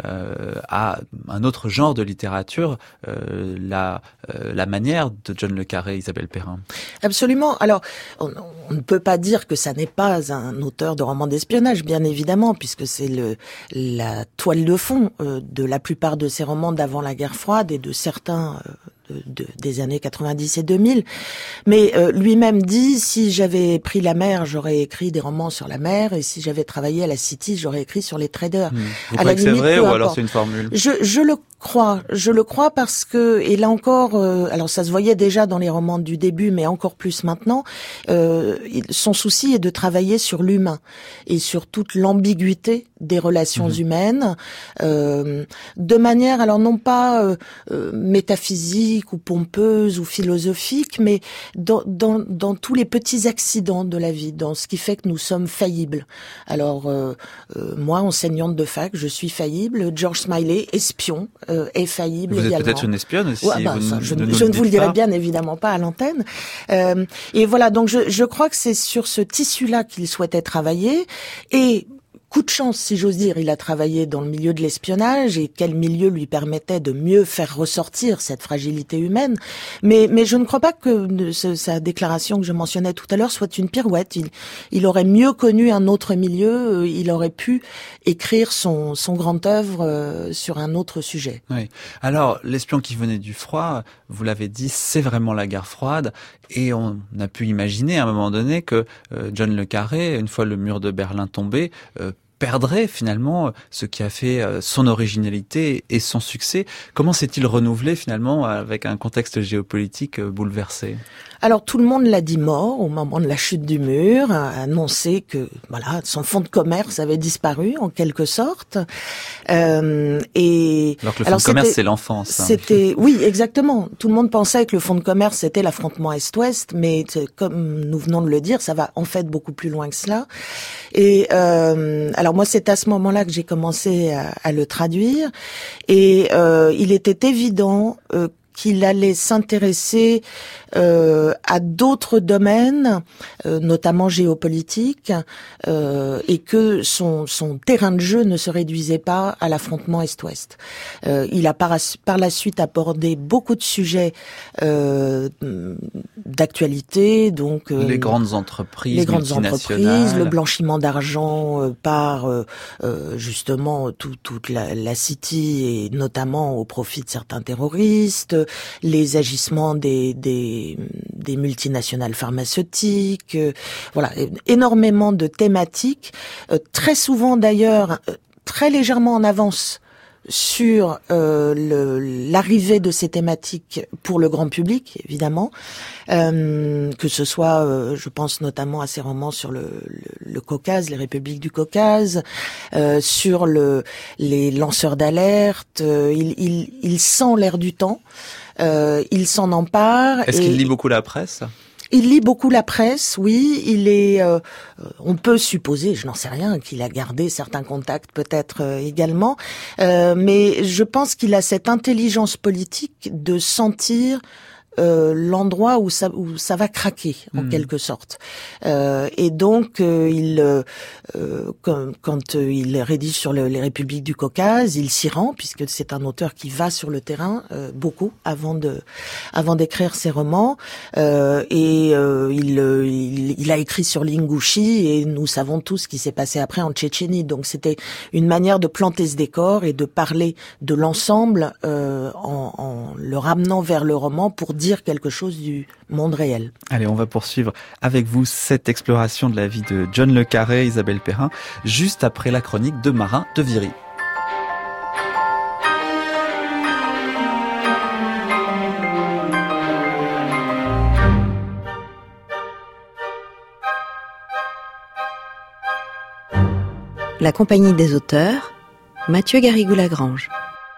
à un autre genre de littérature, euh, la, euh, la manière de John le Carré, Isabelle Perrin. Absolument. Alors, on, on ne peut pas dire que ça n'est pas un auteur de romans d'espionnage, bien évidemment, puisque c'est le la toile de fond euh, de la plupart de ces romans d'avant la guerre froide et de certains euh, de, de, des années quatre-vingt-dix et deux mille. Mais euh, lui-même dit, si j'avais pris la mer, j'aurais écrit des romans sur la mer, et si j'avais travaillé à la City, j'aurais écrit sur les traders. Mmh. Vous croyez que c'est vrai ou alors c'est une formule ? Je, je le crois, je le crois parce que, et là encore, euh, alors ça se voyait déjà dans les romans du début, mais encore plus maintenant, euh, son souci est de travailler sur l'humain et sur toute l'ambiguïté des relations mmh. humaines, euh, de manière, alors non pas euh, euh, métaphysique ou pompeuse ou philosophique, mais dans, dans, dans tous les petits accidents de la vie, dans ce qui fait que nous sommes faillibles. Alors, euh, euh, moi, enseignante de fac, je suis faillible. George Smiley, espion, euh, est faillible vous également. Vous êtes peut-être une espionne aussi. Ouais, bah, vous ça, je, ne, je ne vous le dirai pas. bien évidemment pas à l'antenne. Euh, et voilà, donc je, je crois que c'est sur ce tissu-là qu'il souhaitait travailler. Et coup de chance, si j'ose dire, il a travaillé dans le milieu de l'espionnage et quel milieu lui permettait de mieux faire ressortir cette fragilité humaine. Mais, mais je ne crois pas que ce, sa déclaration que je mentionnais tout à l'heure soit une pirouette. Il, il aurait mieux connu un autre milieu, il aurait pu écrire son, son grand œuvre euh, sur un autre sujet. Oui. Alors, L'espion qui venait du froid, vous l'avez dit, c'est vraiment la guerre froide. Et on a pu imaginer à un moment donné que euh, John le Carré, une fois le mur de Berlin tombé, euh, perdrait finalement ce qui a fait son originalité et son succès. Comment s'est-il renouvelé finalement avec un contexte géopolitique bouleversé ? Alors tout le monde l'a dit mort au moment de la chute du mur, a annoncé que voilà son fonds de commerce avait disparu en quelque sorte. Euh, et alors que le fonds alors, de commerce c'est l'enfance. Hein. C'était oui exactement. Tout le monde pensait que le fonds de commerce c'était l'affrontement Est-Ouest, mais comme nous venons de le dire, ça va en fait beaucoup plus loin que cela. Et euh, alors moi c'est à ce moment-là que j'ai commencé à, à le traduire et euh, il était évident euh, qu'il allait s'intéresser euh, à d'autres domaines, euh, notamment géopolitiques, euh, et que son, son terrain de jeu ne se réduisait pas à l'affrontement Est-Ouest. Euh, il a par, par la suite abordé beaucoup de sujets euh, d'actualité, donc euh, les grandes entreprises, les grandes entreprises, le blanchiment d'argent euh, par euh, euh, justement tout, toute la, la City et notamment au profit de certains terroristes, les agissements des, des, des multinationales pharmaceutiques, euh, voilà, énormément de thématiques, euh, très souvent d'ailleurs euh, très légèrement en avance sur euh, le, l'arrivée de ces thématiques pour le grand public, évidemment, euh, que ce soit, euh, je pense notamment à ses romans sur le, le, le Caucase, les républiques du Caucase, euh, sur le, les lanceurs d'alerte. Euh, il, il, il sent l'air du temps, euh, il s'en empare. Est-ce et, qu'il lit beaucoup la presse ? Il lit beaucoup la presse, oui. Il est, euh, on peut supposer, je n'en sais rien, qu'il a gardé certains contacts peut-être euh, également, euh, mais je pense qu'il a cette intelligence politique de sentir Euh, l'endroit où ça où ça va craquer en mmh. quelque sorte, euh, et donc euh, il euh, quand, quand euh, il rédige sur le, les républiques du Caucase, il s'y rend puisque c'est un auteur qui va sur le terrain euh, beaucoup avant de avant d'écrire ses romans, euh, et euh, il, il il a écrit sur l'Ingouchi et nous savons tous ce qui s'est passé après en Tchétchénie, donc c'était une manière de planter ce décor et de parler de l'ensemble euh, en, en le ramenant vers le roman pour dire quelque chose du monde réel. Allez, on va poursuivre avec vous cette exploration de la vie de John le Carré, Isabelle Perrin, juste après la chronique de Marin de Viry. La compagnie des auteurs, Mathieu Garrigou-Lagrange.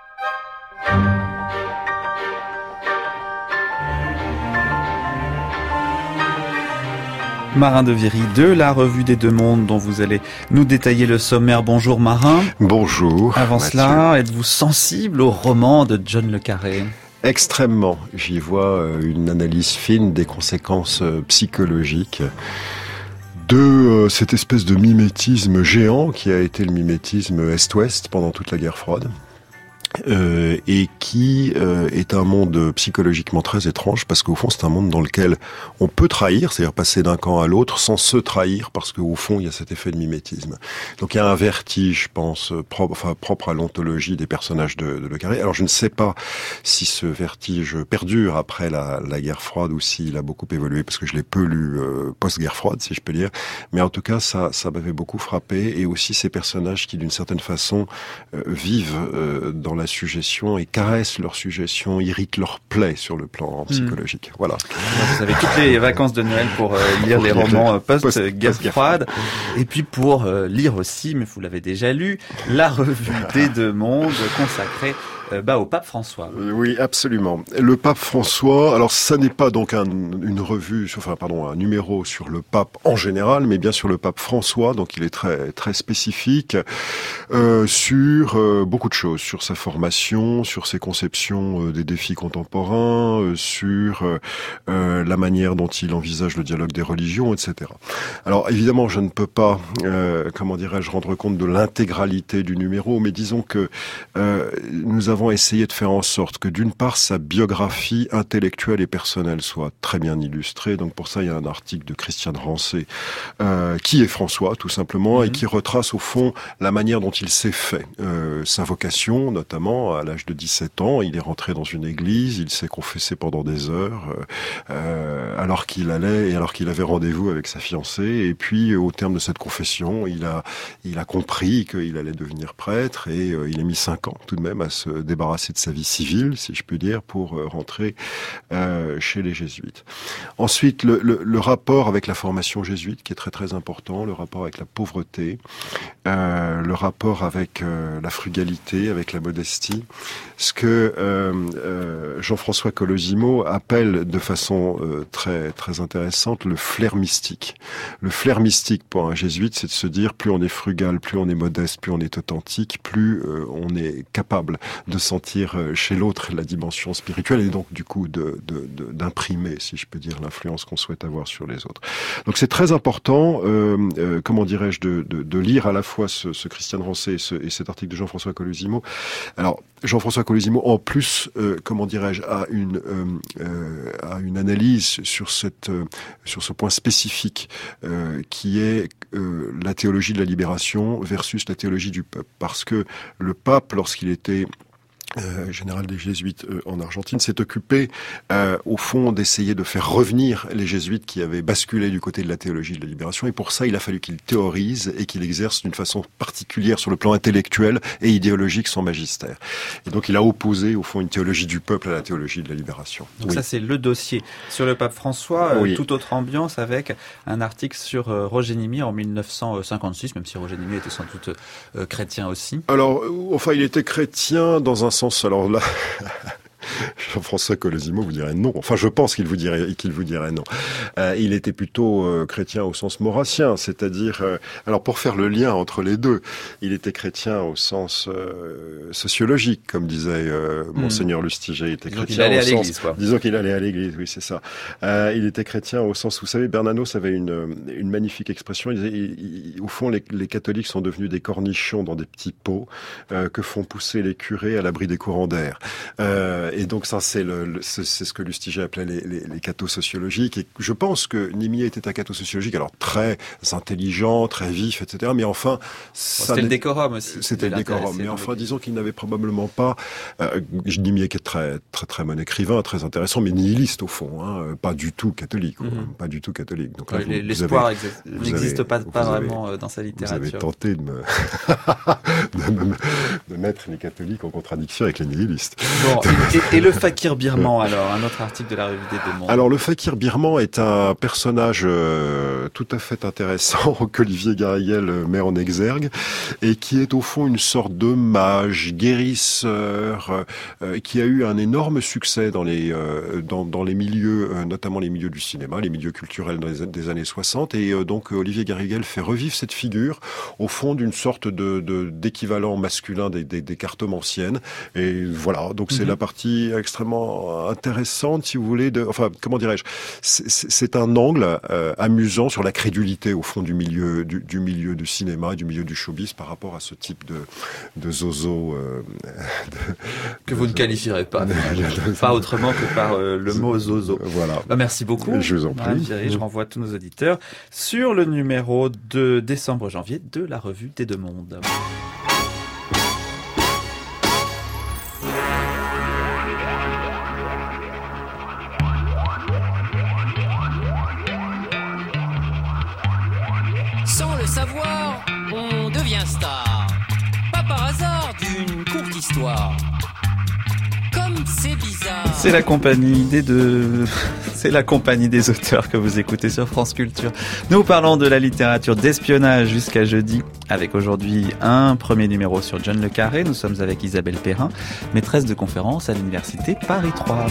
Marin de Viry de la Revue des Deux Mondes dont vous allez nous détailler le sommaire. Bonjour Marin. Bonjour. Avant Mathieu. cela, êtes-vous sensible au roman de John le Carré ? Extrêmement. J'y vois une analyse fine des conséquences psychologiques de cette espèce de mimétisme géant qui a été le mimétisme Est-Ouest pendant toute la guerre froide. Euh, et qui euh, est un monde psychologiquement très étrange parce qu'au fond c'est un monde dans lequel on peut trahir, c'est-à-dire passer d'un camp à l'autre sans se trahir parce qu'au fond il y a cet effet de mimétisme. Donc il y a un vertige, je pense, propre, enfin, propre à l'ontologie des personnages de, de Le Carré. Alors je ne sais pas si ce vertige perdure après la, la guerre froide ou s'il a beaucoup évolué parce que je l'ai peu lu euh, post-guerre froide si je peux dire, mais en tout cas ça, ça m'avait beaucoup frappé, et aussi ces personnages qui d'une certaine façon euh, vivent euh, dans la suggestion et caressent leur suggestion, irritent leur plaie sur le plan psychologique. Mmh. Voilà. Vous avez toutes les vacances de Noël pour euh, lire pour les lire romans euh, post-guerre post froide, et puis pour euh, lire aussi, mais vous l'avez déjà lu, la Revue des Deux Mondes consacrée euh, bah, au pape François. Oui, absolument. Le pape François, alors ça n'est pas donc un, une revue, enfin pardon, un numéro sur le pape en général, mais bien sur le pape François, donc il est très très spécifique euh, sur euh, beaucoup de choses, sur sa formation, sur ses conceptions euh, des défis contemporains, euh, sur euh, euh, la manière dont il envisage le dialogue des religions, et cetera. Alors évidemment, je ne peux pas, euh, comment dirais-je, rendre compte de l'intégralité du numéro, mais disons que euh, nous avons essayé de faire en sorte que d'une part sa biographie intellectuelle et personnelle soit très bien illustrée. Donc pour ça, il y a un article de Christiane Rancé euh, qui est François, tout simplement, mmh. et qui retrace au fond la manière dont il s'est fait, euh, sa vocation, notamment à l'âge de dix-sept ans, il est rentré dans une église, il s'est confessé pendant des heures, euh, alors qu'il allait et alors qu'il avait rendez-vous avec sa fiancée. Et puis, au terme de cette confession, il a il a compris qu'il allait devenir prêtre, et euh, il a mis cinq ans tout de même à se débarrasser de sa vie civile, si je peux dire, pour euh, rentrer euh, chez les jésuites. Ensuite, le, le, le rapport avec la formation jésuite, qui est très très important, le rapport avec la pauvreté, euh, le rapport avec euh, la frugalité, avec la modestie, modestie, ce que euh, euh, Jean-François Colosimo appelle de façon euh, très très intéressante le flair mystique. Le flair mystique pour un jésuite, c'est de se dire plus on est frugal, plus on est modeste, plus on est authentique, plus euh, on est capable de sentir chez l'autre la dimension spirituelle et donc du coup de, de, de, d'imprimer, si je peux dire, l'influence qu'on souhaite avoir sur les autres. Donc c'est très important, euh, euh, comment dirais-je, de, de, de lire à la fois ce, ce Christiane Rancé et, ce, et cet article de Jean-François Colosimo. Alors Jean-François Colosimo, en plus, euh, comment dirais-je, a une euh, euh, a une analyse sur cette euh, sur ce point spécifique euh, qui est euh, la théologie de la libération versus la théologie du peuple, parce que le pape, lorsqu'il était Euh, général des jésuites euh, en Argentine, s'est occupé euh, au fond d'essayer de faire revenir les jésuites qui avaient basculé du côté de la théologie de la libération, et pour ça il a fallu qu'il théorise et qu'il exerce d'une façon particulière sur le plan intellectuel et idéologique son magistère. Et donc il a opposé au fond une théologie du peuple à la théologie de la libération. Donc oui. Ça c'est le dossier. Sur le pape François, euh, oui. toute autre ambiance avec un article sur euh, Roger Nimi en mille neuf cent cinquante-six, même si Roger Nimi était sans doute euh, chrétien aussi. Alors, euh, enfin il était chrétien dans un sens, alors là... Jean-François Colosimo vous dirait non. Enfin, je pense qu'il vous dirait qu'il vous dirait non. Euh, il était plutôt euh, chrétien au sens maurassien, c'est-à-dire, euh, alors pour faire le lien entre les deux, il était chrétien au sens euh, sociologique, comme disait euh, mmh. Monseigneur Lustiger. Il était disons chrétien qu'il allait au à sens, l'église, quoi. Disons qu'il allait à l'église, oui, c'est ça. Euh, il était chrétien au sens, vous savez, Bernanos avait une une magnifique expression. Il disait, il, il, au fond, les, les catholiques sont devenus des cornichons dans des petits pots euh, que font pousser les curés à l'abri des courants d'air. Euh, et donc ça, c'est le, le c'est, c'est ce que Lustiger appelait les, les, les cathos sociologiques. Et je pense que Nimi était un catho sociologique, alors très intelligent, très vif, et cetera. Mais enfin, bon, ça c'était le décorum aussi. C'était le décorum. Mais enfin, disons qu'il n'avait probablement pas. Euh, Nimi était très, très, très bon écrivain, très intéressant, mais nihiliste au fond, hein, pas du tout catholique, mm-hmm. pas du tout catholique. Donc là, ouais, vous, l'espoir vous avez, n'existe pas, pas avez, vraiment dans sa littérature. Vous avez tenté de me, de, me de mettre les catholiques en contradiction avec les nihilistes. Bon, et, et le fakir birman, alors, un autre article de la revue des Deux Mondes. Alors, le fakir birman est un personnage euh, tout à fait intéressant qu'Olivier Garriguel met en exergue et qui est au fond une sorte de mage, guérisseur, euh, qui a eu un énorme succès dans les euh, dans, dans les milieux, euh, notamment les milieux du cinéma, les milieux culturels dans les des années soixante. Et euh, donc, Olivier Garriguel fait revivre cette figure au fond d'une sorte de, de d'équivalent masculin des, des, des cartomanciennes. Et voilà, donc c'est mmh. la partie extrêmement intéressante, si vous voulez, de, enfin, comment dirais-je, c'est, c'est un angle euh, amusant sur la crédulité, au fond, du milieu du, du milieu du cinéma, du milieu du showbiz, par rapport à ce type de, de zozo. Euh, de, que vous de, ne qualifierez pas, de, pas autrement que par euh, le mot zozo. Voilà. Bah, merci beaucoup. Je vous en prie. Je renvoie tous nos auditeurs sur le numéro de décembre-janvier de la revue des Deux Mondes. Sans le savoir, on devient star. Pas par hasard d'une courte histoire. Comme c'est bizarre. C'est la compagnie des deux, c'est la compagnie des auteurs que vous écoutez sur France Culture. Nous parlons de la littérature d'espionnage jusqu'à jeudi, avec aujourd'hui un premier numéro sur John le Carré. Nous sommes avec Isabelle Perrin, maîtresse de conférence à l'université Paris trois.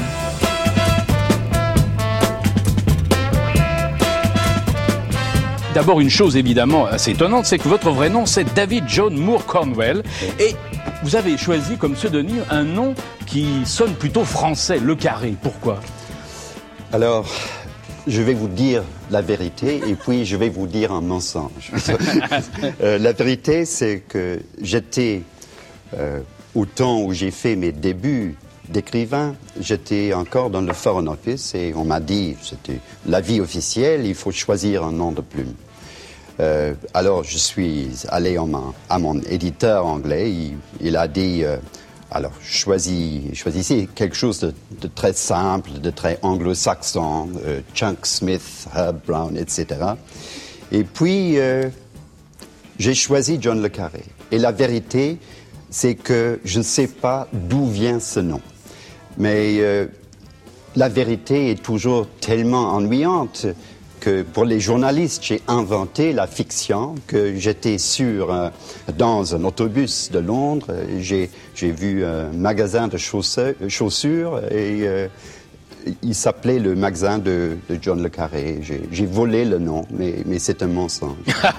D'abord, une chose évidemment assez étonnante, c'est que votre vrai nom, c'est David John Moore Cornwell. Et vous avez choisi comme pseudonyme un nom qui sonne plutôt français, Le Carré. Pourquoi ? Alors, je vais vous dire la vérité et puis je vais vous dire un mensonge. euh, la vérité, c'est que j'étais, euh, au temps où j'ai fait mes débuts d'écrivain, j'étais encore dans le Foreign Office et on m'a dit, c'était la vie officielle, il faut choisir un nom de plume. Euh, alors je suis allé en main, à mon éditeur anglais, il, il a dit, euh, alors choisis, choisissez quelque chose de, de très simple, de très anglo-saxon, euh, Chunk Smith, Herb Brown, et cetera. Et puis euh, j'ai choisi John le Carré. Et la vérité, c'est que je ne sais pas d'où vient ce nom. Mais euh, la vérité est toujours tellement ennuyante que pour les journalistes, j'ai inventé la fiction, que j'étais sur euh, dans un autobus de Londres, j'ai j'ai vu un magasin de chaussures, chaussures et euh, il s'appelait le magasin de, de John le Carré. J'ai, j'ai volé le nom, mais, mais c'est un mensonge.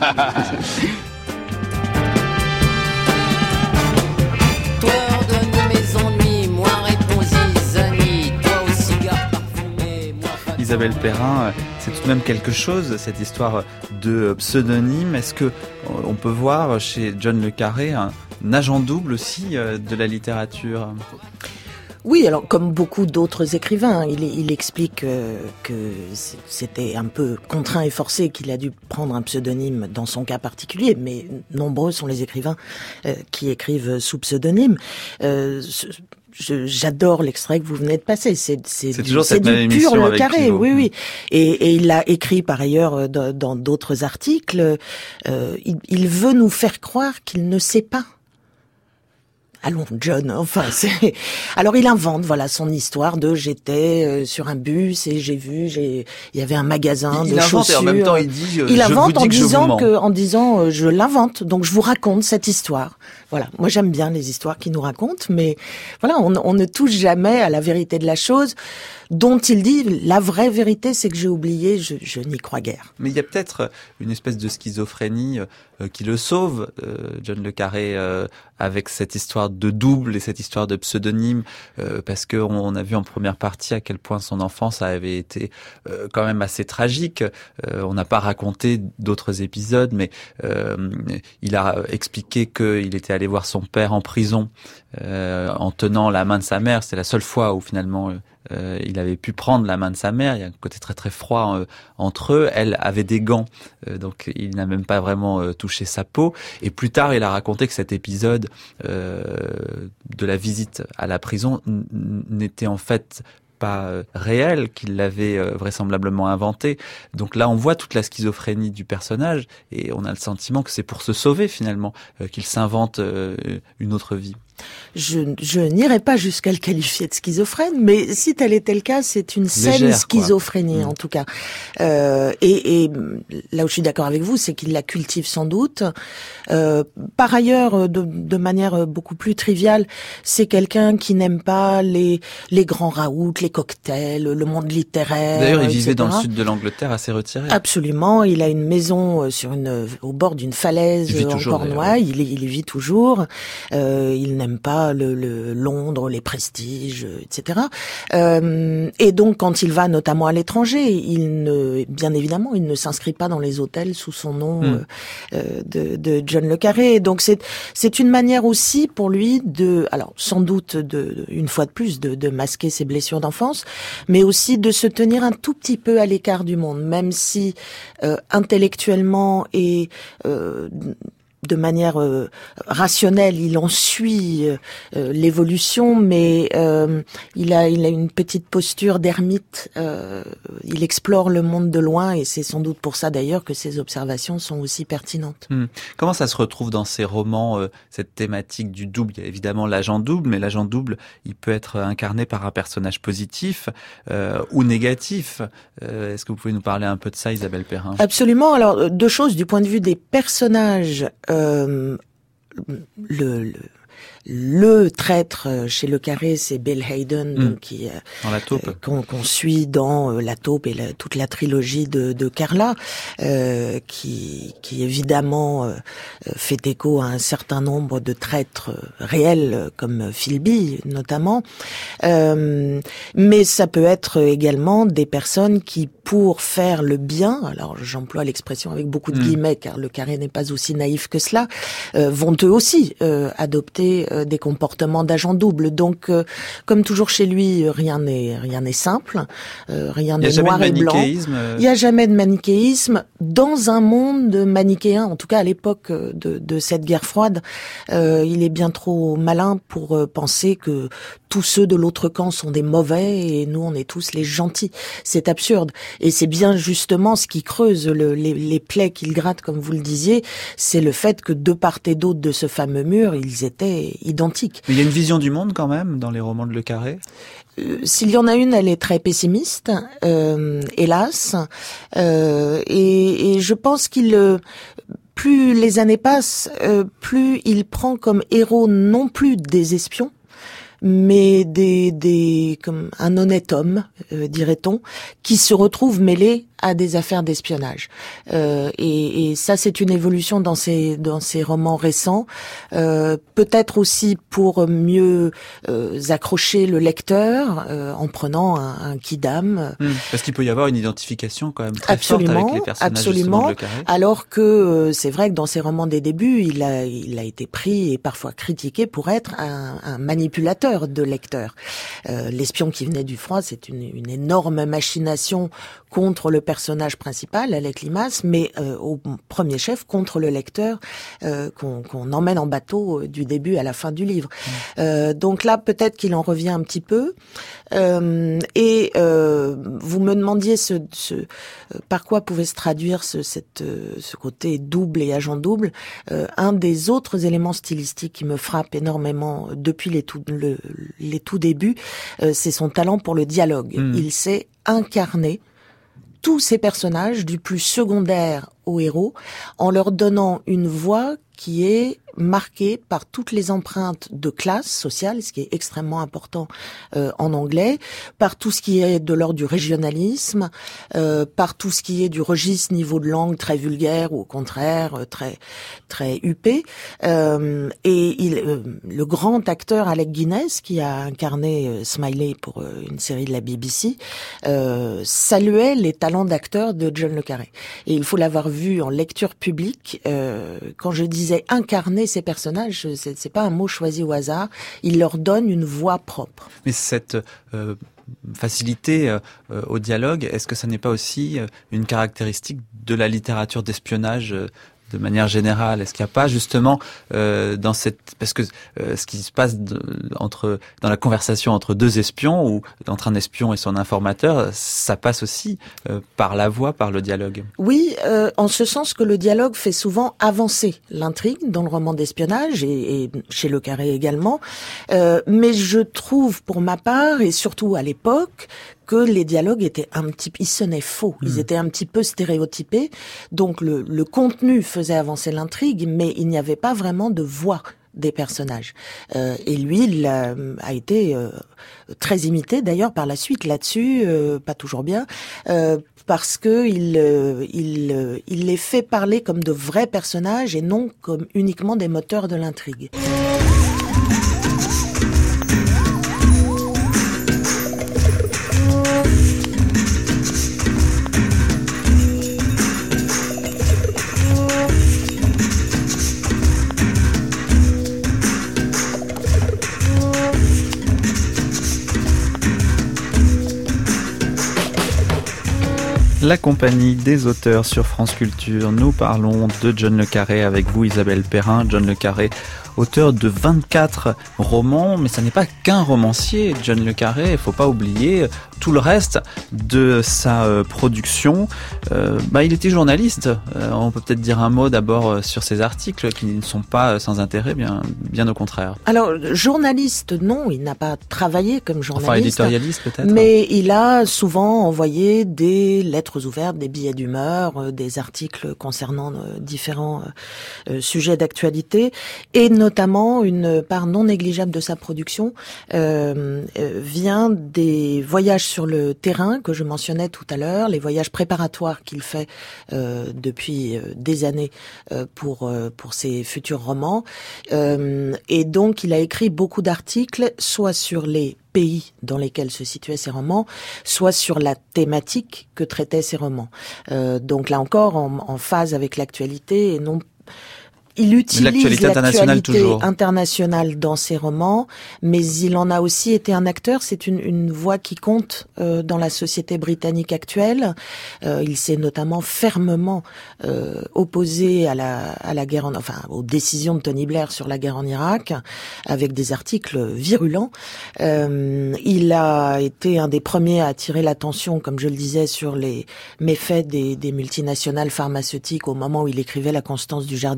Toi ordonne mes ennuis, moi répondis Zani, toi au cigare parfumé, moi... Isabelle Perrin, c'est tout de même quelque chose, cette histoire de pseudonyme. Est-ce que on peut voir chez John le Carré un agent double aussi de la littérature ? Oui, alors comme beaucoup d'autres écrivains, il, il explique euh, que c'était un peu contraint et forcé qu'il a dû prendre un pseudonyme dans son cas particulier, mais nombreux sont les écrivains euh, qui écrivent sous pseudonyme. Euh, je, j'adore l'extrait que vous venez de passer. C'est, c'est, c'est du, toujours c'est cette du pur Le Carré, Pivot. oui, oui. Et, et il l'a écrit par ailleurs dans, dans d'autres articles. Euh, il, il veut nous faire croire qu'il ne sait pas. Allons, John, enfin, c'est... Alors, il invente, voilà, son histoire de j'étais euh, sur un bus et j'ai vu, j'ai, il y avait un magasin il, de il invente chaussures. Et en même temps, il dit, il je invente vous dis en que disant je vous que, en disant, euh, je l'invente, donc je vous raconte cette histoire. Voilà. Moi, j'aime bien les histoires qui nous racontent, mais voilà, on, on ne touche jamais à la vérité de la chose, dont il dit, la vraie vérité, c'est que j'ai oublié, je, je n'y crois guère. Mais il y a peut-être une espèce de schizophrénie euh, qui le sauve, euh, John le Carré, euh, avec cette histoire de double et cette histoire de pseudonyme, euh, parce que on, on a vu en première partie à quel point son enfance avait été euh, quand même assez tragique. Euh, on n'a pas raconté d'autres épisodes, mais euh, il a expliqué qu'il était allé voir son père en prison euh, en tenant la main de sa mère. C'était la seule fois où finalement euh, il avait pu prendre la main de sa mère. Il y a un côté très très froid euh, entre eux. Elle avait des gants, euh, donc il n'a même pas vraiment euh, touché sa peau. Et plus tard, il a raconté que cet épisode euh, de la visite à la prison n- n'était en fait pas réel, qu'il l'avait euh, vraisemblablement inventé. Donc là, on voit toute la schizophrénie du personnage et on a le sentiment que c'est pour se sauver finalement euh, qu'il s'invente euh, une autre vie. Je, je n'irai pas jusqu'à le qualifier de schizophrène, mais si tel était le cas, c'est une saine Légère, schizophrénie, mmh. en tout cas. Euh, et, et là où je suis d'accord avec vous, c'est qu'il la cultive sans doute. Euh, par ailleurs, de, de manière beaucoup plus triviale, c'est quelqu'un qui n'aime pas les, les grands raouts, les cocktails, le monde littéraire. D'ailleurs, il et vivait cetera. dans le sud de l'Angleterre, assez retiré. Absolument. Il a une maison sur une, au bord d'une falaise en toujours, Cornouailles. Il, il y vit toujours. Euh, il n'aime pas le, le Londres, les prestiges, et cetera. Euh, et donc, quand il va notamment à l'étranger, il ne, bien évidemment, il ne s'inscrit pas dans les hôtels sous son nom mm. euh, de, de John le Carré. Donc, c'est c'est une manière aussi pour lui de, alors sans doute de, une fois de plus, de, de masquer ses blessures d'enfance, mais aussi de se tenir un tout petit peu à l'écart du monde, même si euh, intellectuellement et euh, de manière euh, rationnelle, il en suit euh, l'évolution, mais euh, il a il a une petite posture d'ermite. Euh, il explore le monde de loin, et c'est sans doute pour ça d'ailleurs que ses observations sont aussi pertinentes. Hum. Comment ça se retrouve dans ces romans, euh, cette thématique du double? Il y a évidemment l'agent double, mais l'agent double, il peut être incarné par un personnage positif euh, ou négatif. Euh, est-ce que vous pouvez nous parler un peu de ça, Isabelle Perrin? Absolument. Alors, deux choses du point de vue des personnages. Euh, le, le Le traître chez Le Carré, c'est Bill Hayden, mmh. donc, qui, dans La Taupe, euh, qu'on, qu'on suit dans euh, La Taupe et la, toute la trilogie de, de Carla, euh, qui, qui évidemment euh, fait écho à un certain nombre de traîtres réels, comme Philby notamment. Euh, mais ça peut être également des personnes qui, pour faire le bien, alors j'emploie l'expression avec beaucoup de mmh. guillemets, car Le Carré n'est pas aussi naïf que cela, euh, vont eux aussi euh, adopter euh, des comportements d'agent double. Donc, euh, comme toujours chez lui, rien n'est rien n'est simple, euh, rien n'est noir et blanc. Il n'y a jamais de manichéisme dans un monde manichéen. En tout cas, à l'époque de, de cette guerre froide, euh, il est bien trop malin pour euh, penser que tous ceux de l'autre camp sont des mauvais et nous, on est tous les gentils. C'est absurde. Et c'est bien justement ce qui creuse le, les, les plaies qu'il gratte, comme vous le disiez, c'est le fait que de part et d'autre de ce fameux mur, ils étaient identiques. Mais il y a une vision du monde quand même dans les romans de Le Carré ? s'il y en a une, elle est très pessimiste, euh, hélas, euh, et, et je pense qu'il... Euh, plus les années passent, euh, plus il prend comme héros non plus des espions, mais des, des comme un honnête homme, euh, dirait-on, qui se retrouve mêlé à des affaires d'espionnage. Euh, et, et ça, c'est une évolution dans ces dans ces romans récents. Euh, peut-être aussi pour mieux euh, accrocher le lecteur euh, en prenant un, un quidam. Mmh, parce qu'il peut y avoir une identification quand même très absolument, forte avec les personnages. Absolument. De Le Carré. Alors que euh, c'est vrai que dans ses romans des débuts, il a il a été pris et parfois critiqué pour être un, un manipulateur de lecteurs. Euh, L'espion qui venait du froid, c'est une, une énorme machination contre le personnage principal, Alec Limace, mais euh, au premier chef contre le lecteur euh, qu'on qu'on emmène en bateau du début à la fin du livre. Mmh. Euh, donc là, peut-être qu'il en revient un petit peu. Euh, et euh, vous me demandiez ce, ce, euh, par quoi pouvait se traduire ce, cette, euh, ce côté double et agent double. Euh, un des autres éléments stylistiques qui me frappe énormément depuis les tout, le, les tout débuts, euh, c'est son talent pour le dialogue. Mmh. Il sait incarner tous ces personnages, du plus secondaire au héros, en leur donnant une voix qui est marquée par toutes les empreintes de classe sociale, ce qui est extrêmement important euh, en anglais, par tout ce qui est de l'ordre du régionalisme, euh, par tout ce qui est du registre niveau de langue très vulgaire ou au contraire très très huppé. Euh, et il, euh, le grand acteur Alec Guinness, qui a incarné euh, Smiley pour euh, une série de la B B C, euh, saluait les talents d'acteur de John le Carré. Et il faut l'avoir vu en lecture publique. Euh, quand je disais incarner ces personnages, c'est, c'est pas un mot choisi au hasard. Il leur donne une voix propre. Mais cette euh, facilité euh, au dialogue, est-ce que ça n'est pas aussi une caractéristique de la littérature d'espionnage euh, de manière générale? Est-ce qu'il n'y a pas justement euh, dans cette parce que euh, ce qui se passe de, entre dans la conversation entre deux espions ou entre un espion et son informateur, ça passe aussi euh, par la voix, par le dialogue? Oui, euh, en ce sens que le dialogue fait souvent avancer l'intrigue dans le roman d'espionnage et, et chez Le Carré également. Euh, mais je trouve pour ma part et surtout à l'époque que les dialogues étaient un petit, ils sonnaient faux, ils mmh. étaient un petit peu stéréotypés. Donc le, le contenu faisait avancer l'intrigue, mais il n'y avait pas vraiment de voix des personnages. Euh, et lui, il a, a été euh, très imité d'ailleurs par la suite là-dessus, euh, pas toujours bien, euh, parce que il, euh, il, euh, il les fait parler comme de vrais personnages et non comme uniquement des moteurs de l'intrigue. La compagnie des auteurs sur France Culture. Nous parlons de John le Carré avec vous, Isabelle Perrin. John le Carré, auteur de vingt-quatre romans, mais ça n'est pas qu'un romancier, John le Carré. Il faut pas oublier tout le reste de sa euh, production. Euh, bah, il était journaliste. Euh, on peut peut-être dire un mot d'abord euh, sur ses articles qui ne sont pas euh, sans intérêt, bien, bien au contraire. Alors, journaliste, non, il n'a pas travaillé comme journaliste. Enfin, éditorialiste peut-être. Mais il a souvent envoyé des lettres ouvertes, des billets d'humeur, euh, des articles concernant euh, différents euh, sujets d'actualité, et notamment une part non négligeable de sa production euh, euh, vient des voyages sur le terrain que je mentionnais tout à l'heure, les voyages préparatoires qu'il fait euh, depuis euh, des années euh, pour euh, pour ses futurs romans. Euh, et donc, il a écrit beaucoup d'articles, soit sur les pays dans lesquels se situaient ces romans, soit sur la thématique que traitaient ces romans. Euh, donc là encore, en, en phase avec l'actualité et non. Il utilise l'actualité internationale, l'actualité internationale dans ses romans, mais il en a aussi été un acteur. C'est une, une voix qui compte euh, dans la société britannique actuelle. Euh, il s'est notamment fermement euh, opposé à la, à la guerre, en, enfin aux décisions de Tony Blair sur la guerre en Irak, avec des articles virulents. Euh, il a été un des premiers à attirer l'attention, comme je le disais, sur les méfaits des, des multinationales pharmaceutiques au moment où il écrivait La Constance du jardinier.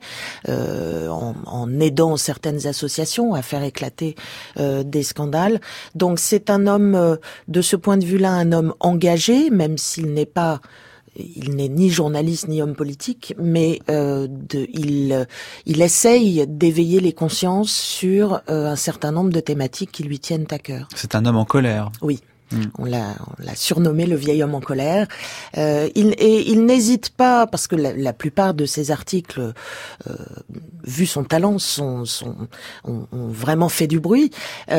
euh, en, en aidant certaines associations à faire éclater euh, des scandales. Donc c'est un homme, euh, de ce point de vue-là, un homme engagé, même s'il n'est pas Il n'est ni journaliste ni homme politique, mais euh, de, il, il essaye d'éveiller les consciences sur euh, un certain nombre de thématiques qui lui tiennent à cœur. C'est un homme en colère. Oui. Mmh. On l'a, on l'a surnommé le vieil homme en colère. Euh, il, et il n'hésite pas, parce que la, la plupart de ses articles, euh, vu son talent, sont, sont, ont, ont vraiment fait du bruit.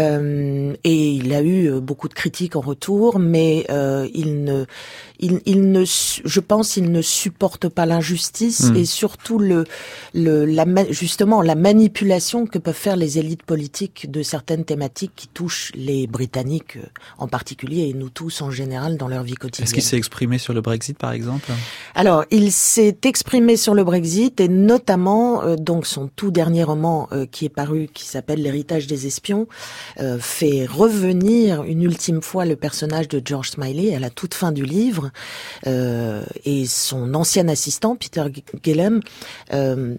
Euh, et il a eu beaucoup de critiques en retour, mais euh, il ne, il, il ne, je pense, il ne supporte pas l'injustice mmh. et surtout le, le, la, justement la manipulation que peuvent faire les élites politiques de certaines thématiques qui touchent les Britanniques en particulier. Et nous tous en général dans leur vie quotidienne. Est-ce qu'il s'est exprimé sur le Brexit par exemple ? Alors, il s'est exprimé sur le Brexit et notamment euh, donc son tout dernier roman euh, qui est paru, qui s'appelle L'héritage des espions, euh, fait revenir une ultime fois le personnage de George Smiley à la toute fin du livre euh, et son ancien assistant Peter Gillam euh,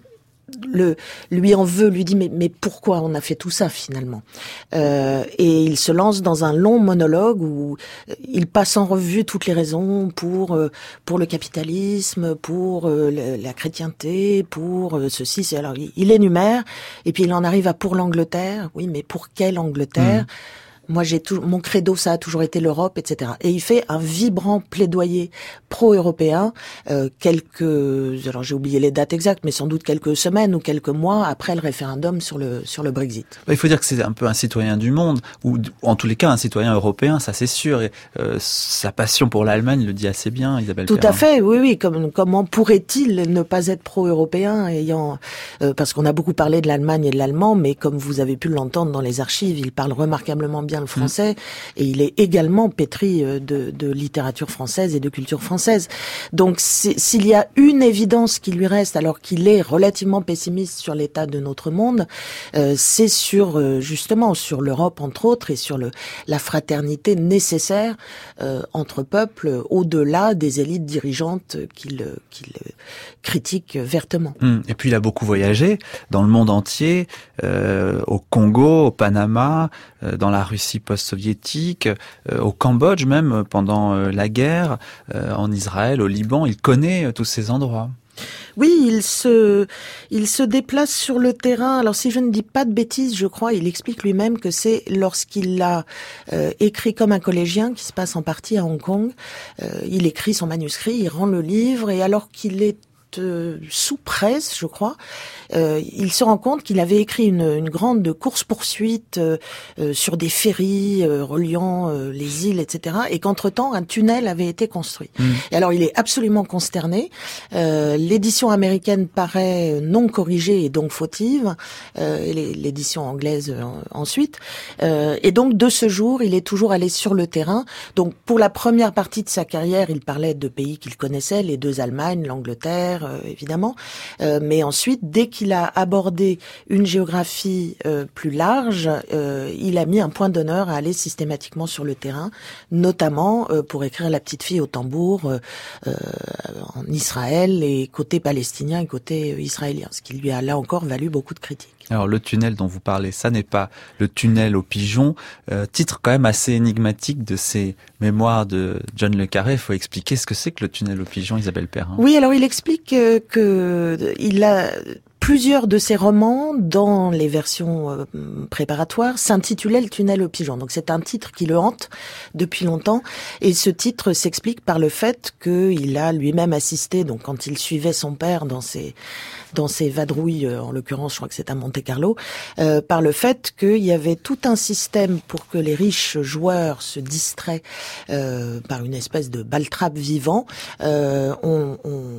le lui en veut, lui dit mais mais pourquoi on a fait tout ça finalement euh, et il se lance dans un long monologue où il passe en revue toutes les raisons pour euh, pour le capitalisme, pour euh, le, la chrétienté, pour euh, ceci, c'est alors il, il énumère et puis il en arrive à pour l'Angleterre. Oui, mais pour quelle Angleterre ? Mmh. Moi, j'ai tout, mon credo, ça a toujours été l'Europe, et cetera. Et il fait un vibrant plaidoyer pro-européen, euh, quelques, alors j'ai oublié les dates exactes, mais sans doute quelques semaines ou quelques mois après le référendum sur le sur le Brexit. Il faut dire que c'est un peu un citoyen du monde, ou en tous les cas un citoyen européen, ça c'est sûr. Et euh, sa passion pour l'Allemagne le dit assez bien, Isabelle Tout Perrin. à fait, oui, oui. Comme, comment pourrait-il ne pas être pro-européen, ayant, euh, parce qu'on a beaucoup parlé de l'Allemagne et de l'allemand, mais comme vous avez pu l'entendre dans les archives, il parle remarquablement bien le français, mmh. et il est également pétri de, de littérature française et de culture française. Donc, s'il y a une évidence qui lui reste, alors qu'il est relativement pessimiste sur l'état de notre monde, euh, c'est sur euh, justement sur l'Europe entre autres et sur le la fraternité nécessaire euh, entre peuples, au-delà des élites dirigeantes qu'il qu'il critique vertement. Mmh. Et puis il a beaucoup voyagé dans le monde entier, euh, au Congo, au Panama, euh, dans la Russie post-soviétique, euh, au Cambodge même pendant euh, la guerre, euh, en Israël, au Liban. Il connaît euh, tous ces endroits. Oui, il se, il se déplace sur le terrain. Alors, si je ne dis pas de bêtises, je crois, il explique lui-même que c'est lorsqu'il a euh, écrit comme un collégien, qui se passe en partie à Hong Kong, euh, il écrit son manuscrit, il rend le livre, et alors qu'il est euh, sous presse, je crois, euh, il se rend compte qu'il avait écrit une, une grande course-poursuite euh, euh, sur des ferries euh, reliant euh, les îles, et cetera, et qu'entre-temps, un tunnel avait été construit. Mmh. Et alors, il est absolument consterné. Euh, l'édition américaine paraît non corrigée et donc fautive, euh, et l'édition anglaise euh, ensuite. Euh, et donc, de ce jour, il est toujours allé sur le terrain. Donc, pour la première partie de sa carrière, il parlait de pays qu'il connaissait, les deux Allemagnes, l'Angleterre, euh, évidemment. Euh, mais ensuite, dès qu'il il a abordé une géographie euh, plus large, euh, il a mis un point d'honneur à aller systématiquement sur le terrain, notamment euh, pour écrire La petite fille au tambour euh, euh, en Israël, et côté palestinien et côté israélien, ce qui lui a là encore valu beaucoup de critiques. Alors le tunnel dont vous parlez, ça n'est pas le tunnel aux pigeons, euh, titre quand même assez énigmatique de ces mémoires de John le Carré. Il faut expliquer ce que c'est que le tunnel aux pigeons, Isabelle Perrin. Oui, alors il explique euh, que il a plusieurs de ses romans, dans les versions euh, préparatoires, s'intitulaient Le tunnel aux pigeons. Donc c'est un titre qui le hante depuis longtemps, et ce titre s'explique par le fait qu'il a lui-même assisté, donc quand il suivait son père dans ses dans ses vadrouilles, en l'occurrence je crois que c'est à Monte-Carlo, euh, par le fait qu'il y avait tout un système pour que les riches joueurs se distraient euh, par une espèce de baltrap vivant. Euh, on,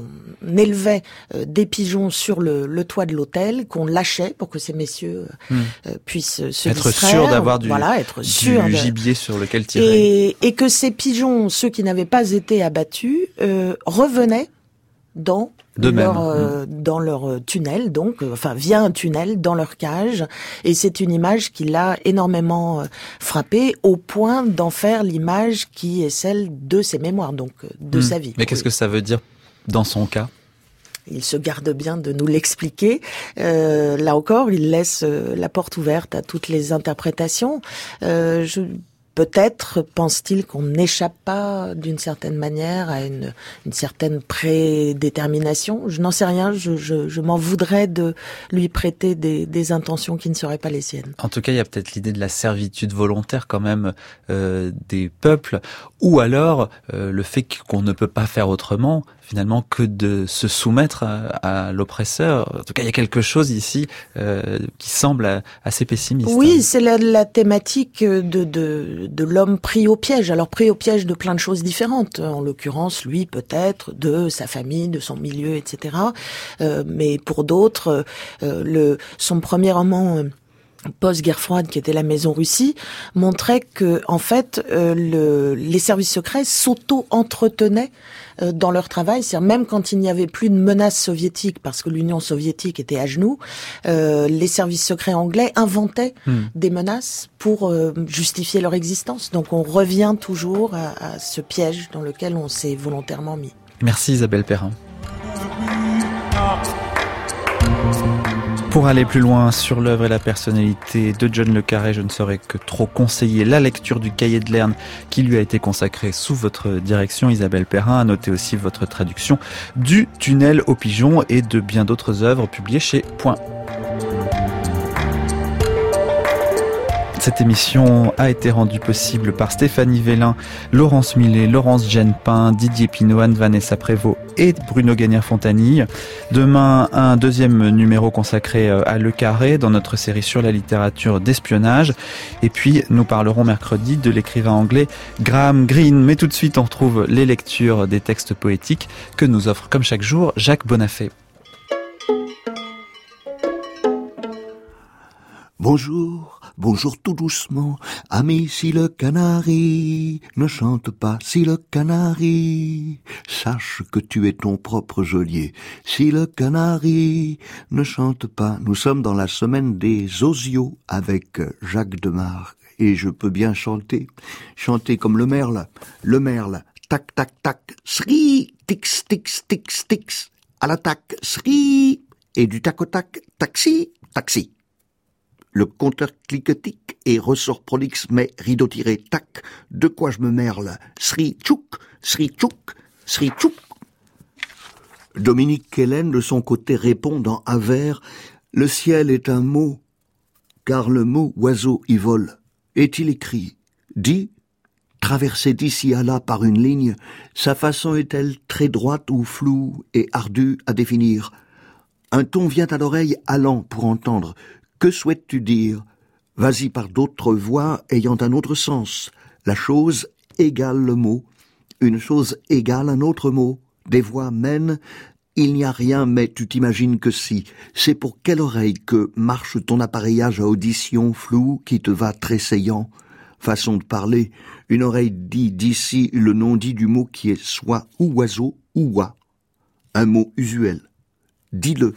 on élevait euh, des pigeons sur le, le toit de l'hôtel, qu'on lâchait pour que ces messieurs euh, mmh. puissent se être distraire. Sûr d'avoir du, voilà, être sûr du de... gibier sur lequel tirer. Et, et que ces pigeons, ceux qui n'avaient pas été abattus, euh, revenaient dans de leur même. euh, mmh. dans leur tunnel, donc euh, enfin via un tunnel dans leur cage, et c'est une image qui l'a énormément euh, frappé, au point d'en faire l'image qui est celle de ses mémoires, donc euh, de mmh. sa vie. Mais qu'est-ce oui. que ça veut dire dans son cas ? il se garde bien de nous l'expliquer. Euh, là encore, il laisse euh, la porte ouverte à toutes les interprétations. Euh, je... Peut-être pense-t-il qu'on n'échappe pas d'une certaine manière à une, une certaine prédétermination. Je n'en sais rien, je, je, je m'en voudrais de lui prêter des, des intentions qui ne seraient pas les siennes. En tout cas, il y a peut-être l'idée de la servitude volontaire quand même euh, des peuples, ou alors euh, le fait qu'on ne peut pas faire autrement, finalement, que de se soumettre à, à l'oppresseur. En tout cas, il y a quelque chose ici euh, qui semble assez pessimiste. Oui, c'est la, la thématique de, de, de l'homme pris au piège. Alors pris au piège de plein de choses différentes. En l'occurrence, lui peut-être, de sa famille, de son milieu, et cetera. Euh, mais pour d'autres, euh, le, son premier roman... Euh, post-guerre froide, qui était La Maison Russie, montrait que, en fait, euh, le, les services secrets s'auto-entretenaient euh, dans leur travail. C'est-à-dire même quand il n'y avait plus de menace soviétique, parce que l'Union soviétique était à genoux, euh, les services secrets anglais inventaient mmh. des menaces pour euh, justifier leur existence. Donc on revient toujours à, à ce piège dans lequel on s'est volontairement mis. Merci Isabelle Perrin. Pour aller plus loin sur l'œuvre et la personnalité de John le Carré, je ne saurais que trop conseiller la lecture du Cahier de Lerne qui lui a été consacré sous votre direction, Isabelle Perrin. À noter aussi votre traduction du Tunnel aux pigeons et de bien d'autres œuvres publiées chez Point. Cette émission a été rendue possible par Stéphanie Vélin, Laurence Millet, Laurence Genepin, Didier Pinot, Vanessa Prévost et Bruno Gagnère-Fontanille. Demain, un deuxième numéro consacré à Le Carré dans notre série sur la littérature d'espionnage. Et puis, nous parlerons mercredi de l'écrivain anglais Graham Greene. Mais tout de suite, on retrouve les lectures des textes poétiques que nous offre comme chaque jour Jacques Bonafé. Bonjour, bonjour tout doucement, ami, si le canari ne chante pas, si le canari, sache que tu es ton propre geôlier. Si le canari ne chante pas, nous sommes dans la semaine des osios avec Jacques Demarque, et je peux bien chanter, chanter comme le merle, le merle, tac tac tac, sri, tix tix tix tix, à l'attaque, sri, et du tac au tac, taxi, taxi. Le compteur cliquetique et ressort prolixe, mais rideau tiré, tac, de quoi je me merle, sri tchouk, sri tchouk, sri tchouk. Dominique Hélène, de son côté, répond dans un vers, le ciel est un mot, car le mot oiseau y vole. Est-il écrit, dit, traversé d'ici à là par une ligne, sa façon est-elle très droite ou floue et ardue à définir? Un ton vient à l'oreille allant pour entendre. Que souhaites-tu dire? Vas-y par d'autres voix ayant un autre sens. La chose égale le mot. Une chose égale un autre mot. Des voix mènent. Il n'y a rien, mais tu t'imagines que si. C'est pour quelle oreille que marche ton appareillage à audition floue qui te va tressaillant? Façon de parler. Une oreille dit d'ici le non-dit du mot qui est soit ou oiseau ou oie. Un mot usuel. Dis-le.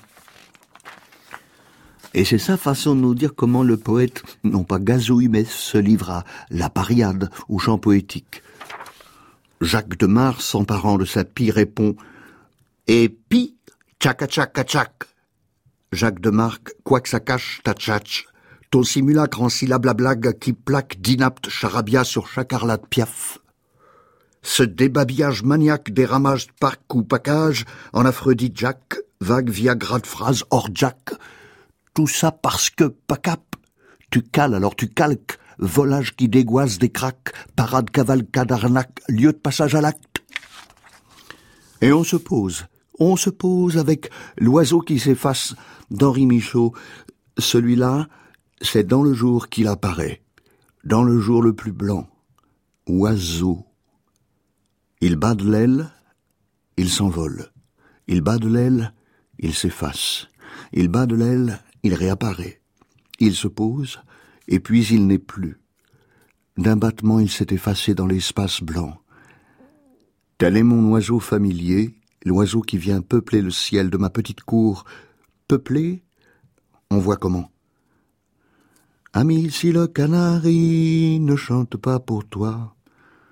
Et c'est sa façon de nous dire comment le poète, non pas gazouille, mais se livre à la pariade, au chant poétique. Jacques Demarque, s'emparant de sa pie, répond « Et pi, tchaka tchaka tchak ». Jacques Demarque, quoi que ça cache, tchatch. Ton simulacre en syllabes la blague qui plaque d'inapte charabia sur chaque arlate piaf. Ce débabillage maniaque des ramages de parc ou package en aphrodite Jack, vague viagra de phrase hors Jack. Tout ça parce que, pacap, tu cales, alors tu calques, volage qui dégoise des craques, parade cavalcade arnaque, lieu de passage à l'acte. Et on se pose, on se pose avec l'oiseau qui s'efface d'Henri Michaud. Celui-là, c'est dans le jour qu'il apparaît, dans le jour le plus blanc. Oiseau. Il bat de l'aile, il s'envole. Il bat de l'aile, il s'efface. Il bat de l'aile, il réapparaît. Il se pose, et puis il n'est plus. D'un battement, il s'est effacé dans l'espace blanc. Tel est mon oiseau familier, l'oiseau qui vient peupler le ciel de ma petite cour. Peupler, on voit comment. Ami, si le canari ne chante pas pour toi,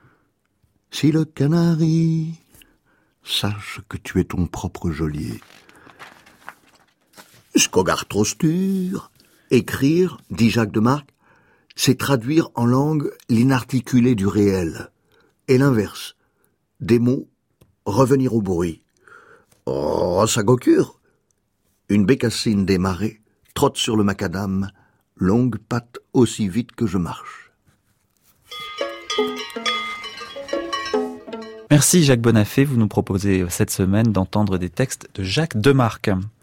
si le canari, sache que tu es ton propre geôlier. Skogartrostur. Écrire, dit Jacques de Marck, c'est traduire en langue l'inarticulé du réel. Et l'inverse. Des mots, revenir au bruit. Oh, sa gocure. Une bécassine des marais trotte sur le macadam, longue patte aussi vite que je marche. Merci Jacques Bonafé, vous nous proposez cette semaine d'entendre des textes de Jacques de Marck.